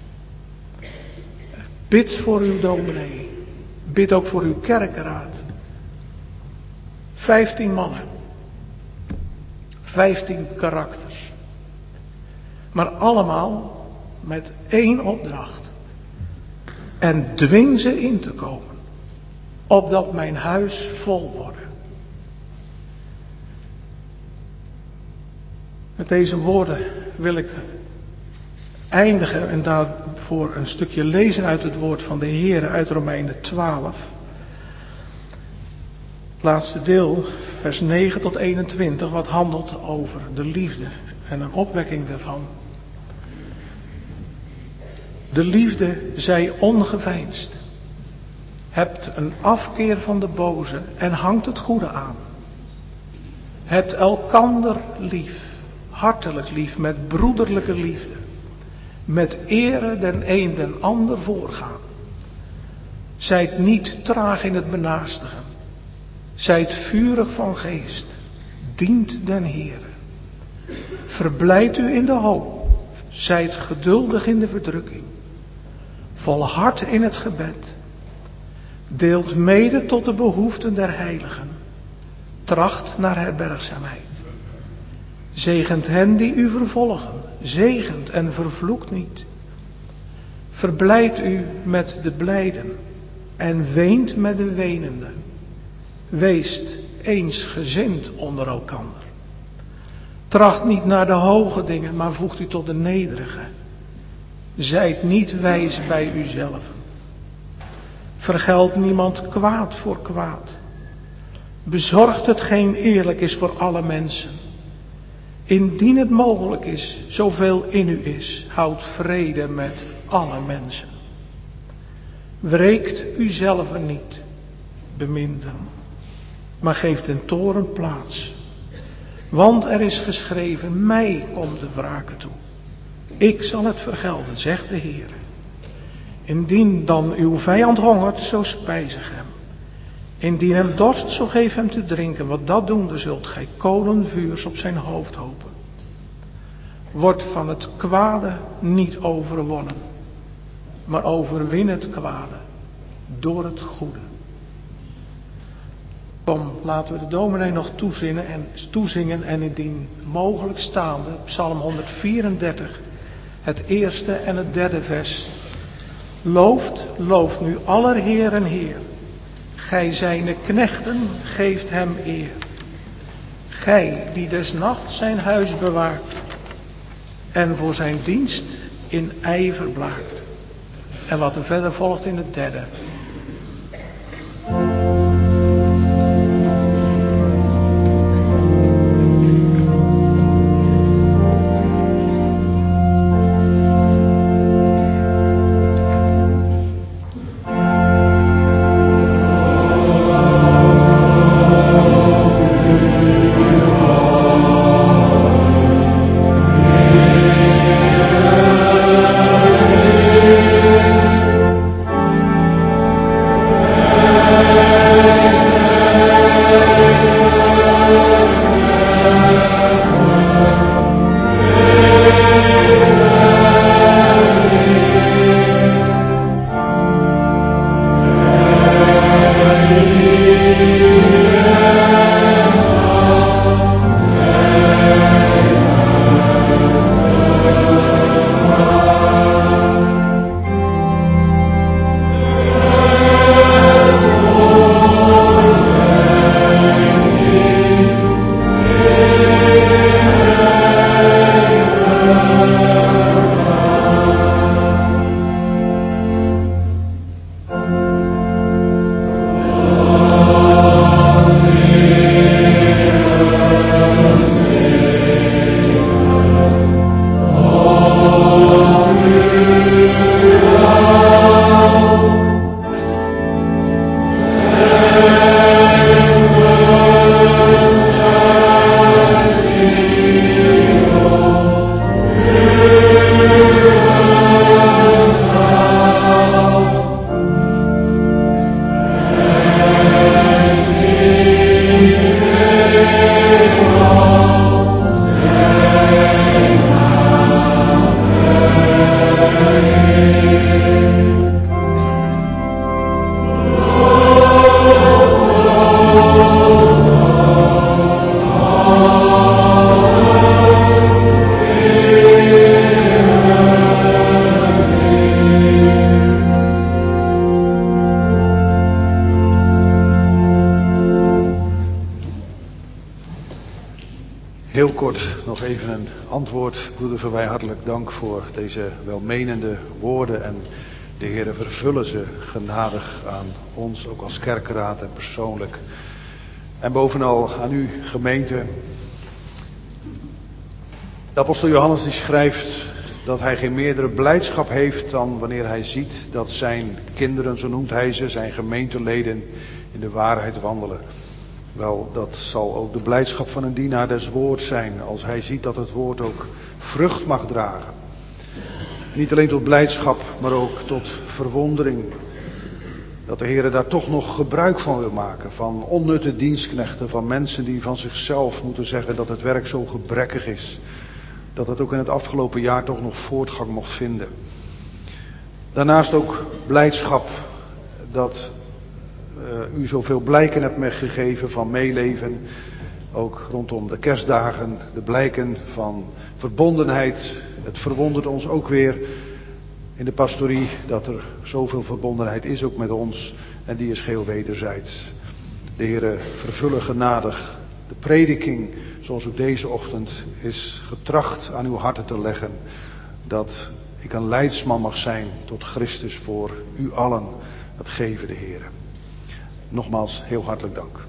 Speaker 2: Bid voor uw dominee. Bid ook voor uw kerkenraad. 15 mannen. 15 karakters. Maar allemaal met één opdracht. En dwing ze in te komen. Opdat mijn huis vol worden. Met deze woorden wil ik eindigen en daarvoor een stukje lezen uit het woord van de Heer uit Romeinen 12. Het laatste deel, vers 9 tot 21, wat handelt over de liefde en een opwekking daarvan. De liefde zij ongeveinsd. Hebt een afkeer van de boze en hangt het goede aan. Hebt elkander lief, hartelijk lief, met broederlijke liefde. Met ere den een den ander voorgaan. Zijt niet traag in het benaastigen. Zijt vurig van geest. Dient den Heere. Verblijdt u in de hoop. Zijt geduldig in de verdrukking. Volhard in het gebed. Deelt mede tot de behoeften der heiligen. Tracht naar herbergzaamheid. Zegent hen die u vervolgen. Zegent en vervloekt niet. Verblijdt u met de blijden. En weent met de wenenden. Weest eensgezind onder elkander. Tracht niet naar de hoge dingen, maar voegt u tot de nederige. Zijt niet wijs bij uzelf. Vergeld niemand kwaad voor kwaad. Bezorgt hetgeen eerlijk is voor alle mensen. Indien het mogelijk is, zoveel in u is, houd vrede met alle mensen. Wreekt uzelf niet, beminden, maar geeft den toorn plaats. Want er is geschreven, mij komt de wrake toe. Ik zal het vergelden, zegt de Heer. Indien dan uw vijand hongert, zo spijzig hem. Indien hem dorst, zo geef hem te drinken. Wat dat doende, zult gij kolenvuurs op zijn hoofd hopen. Wordt van het kwade niet overwonnen, maar overwin het kwade door het goede. Kom, laten we de dominee nog toezingen en indien mogelijk staande, Psalm 134, het eerste en het derde vers. Looft nu aller Heeren Heer. Gij zijne knechten geeft hem eer. Gij die des nachts zijn huis bewaart en voor zijn dienst in ijver blaakt. En wat er verder volgt in het derde.
Speaker 1: Heel kort nog even een antwoord. Broeder Verwij, hartelijk dank voor deze welmenende woorden. En de Heere vervullen ze genadig aan ons, ook als kerkraad en persoonlijk. En bovenal aan u, gemeente. De apostel Johannes die schrijft dat hij geen meerdere blijdschap heeft dan wanneer hij ziet dat zijn kinderen, zo noemt hij ze, zijn gemeenteleden, in de waarheid wandelen. Wel, dat zal ook de blijdschap van een dienaar des woords zijn, als hij ziet dat het woord ook vrucht mag dragen. Niet alleen tot blijdschap, maar ook tot verwondering. Dat de Heere daar toch nog gebruik van wil maken, van onnutte dienstknechten, van mensen die van zichzelf moeten zeggen dat het werk zo gebrekkig is. Dat het ook in het afgelopen jaar toch nog voortgang mocht vinden. Daarnaast ook blijdschap dat u zoveel blijken hebt meegegeven van meeleven. Ook rondom de kerstdagen, de blijken van verbondenheid. Het verwondert ons ook weer in de pastorie dat er zoveel verbondenheid is ook met ons. En die is geheel wederzijds. De Heere vervullen genadig de prediking, zoals ook deze ochtend is getracht aan uw harten te leggen. Dat ik een leidsman mag zijn tot Christus voor u allen. Dat geven de Heere. Nogmaals heel hartelijk dank.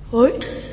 Speaker 3: Hoi.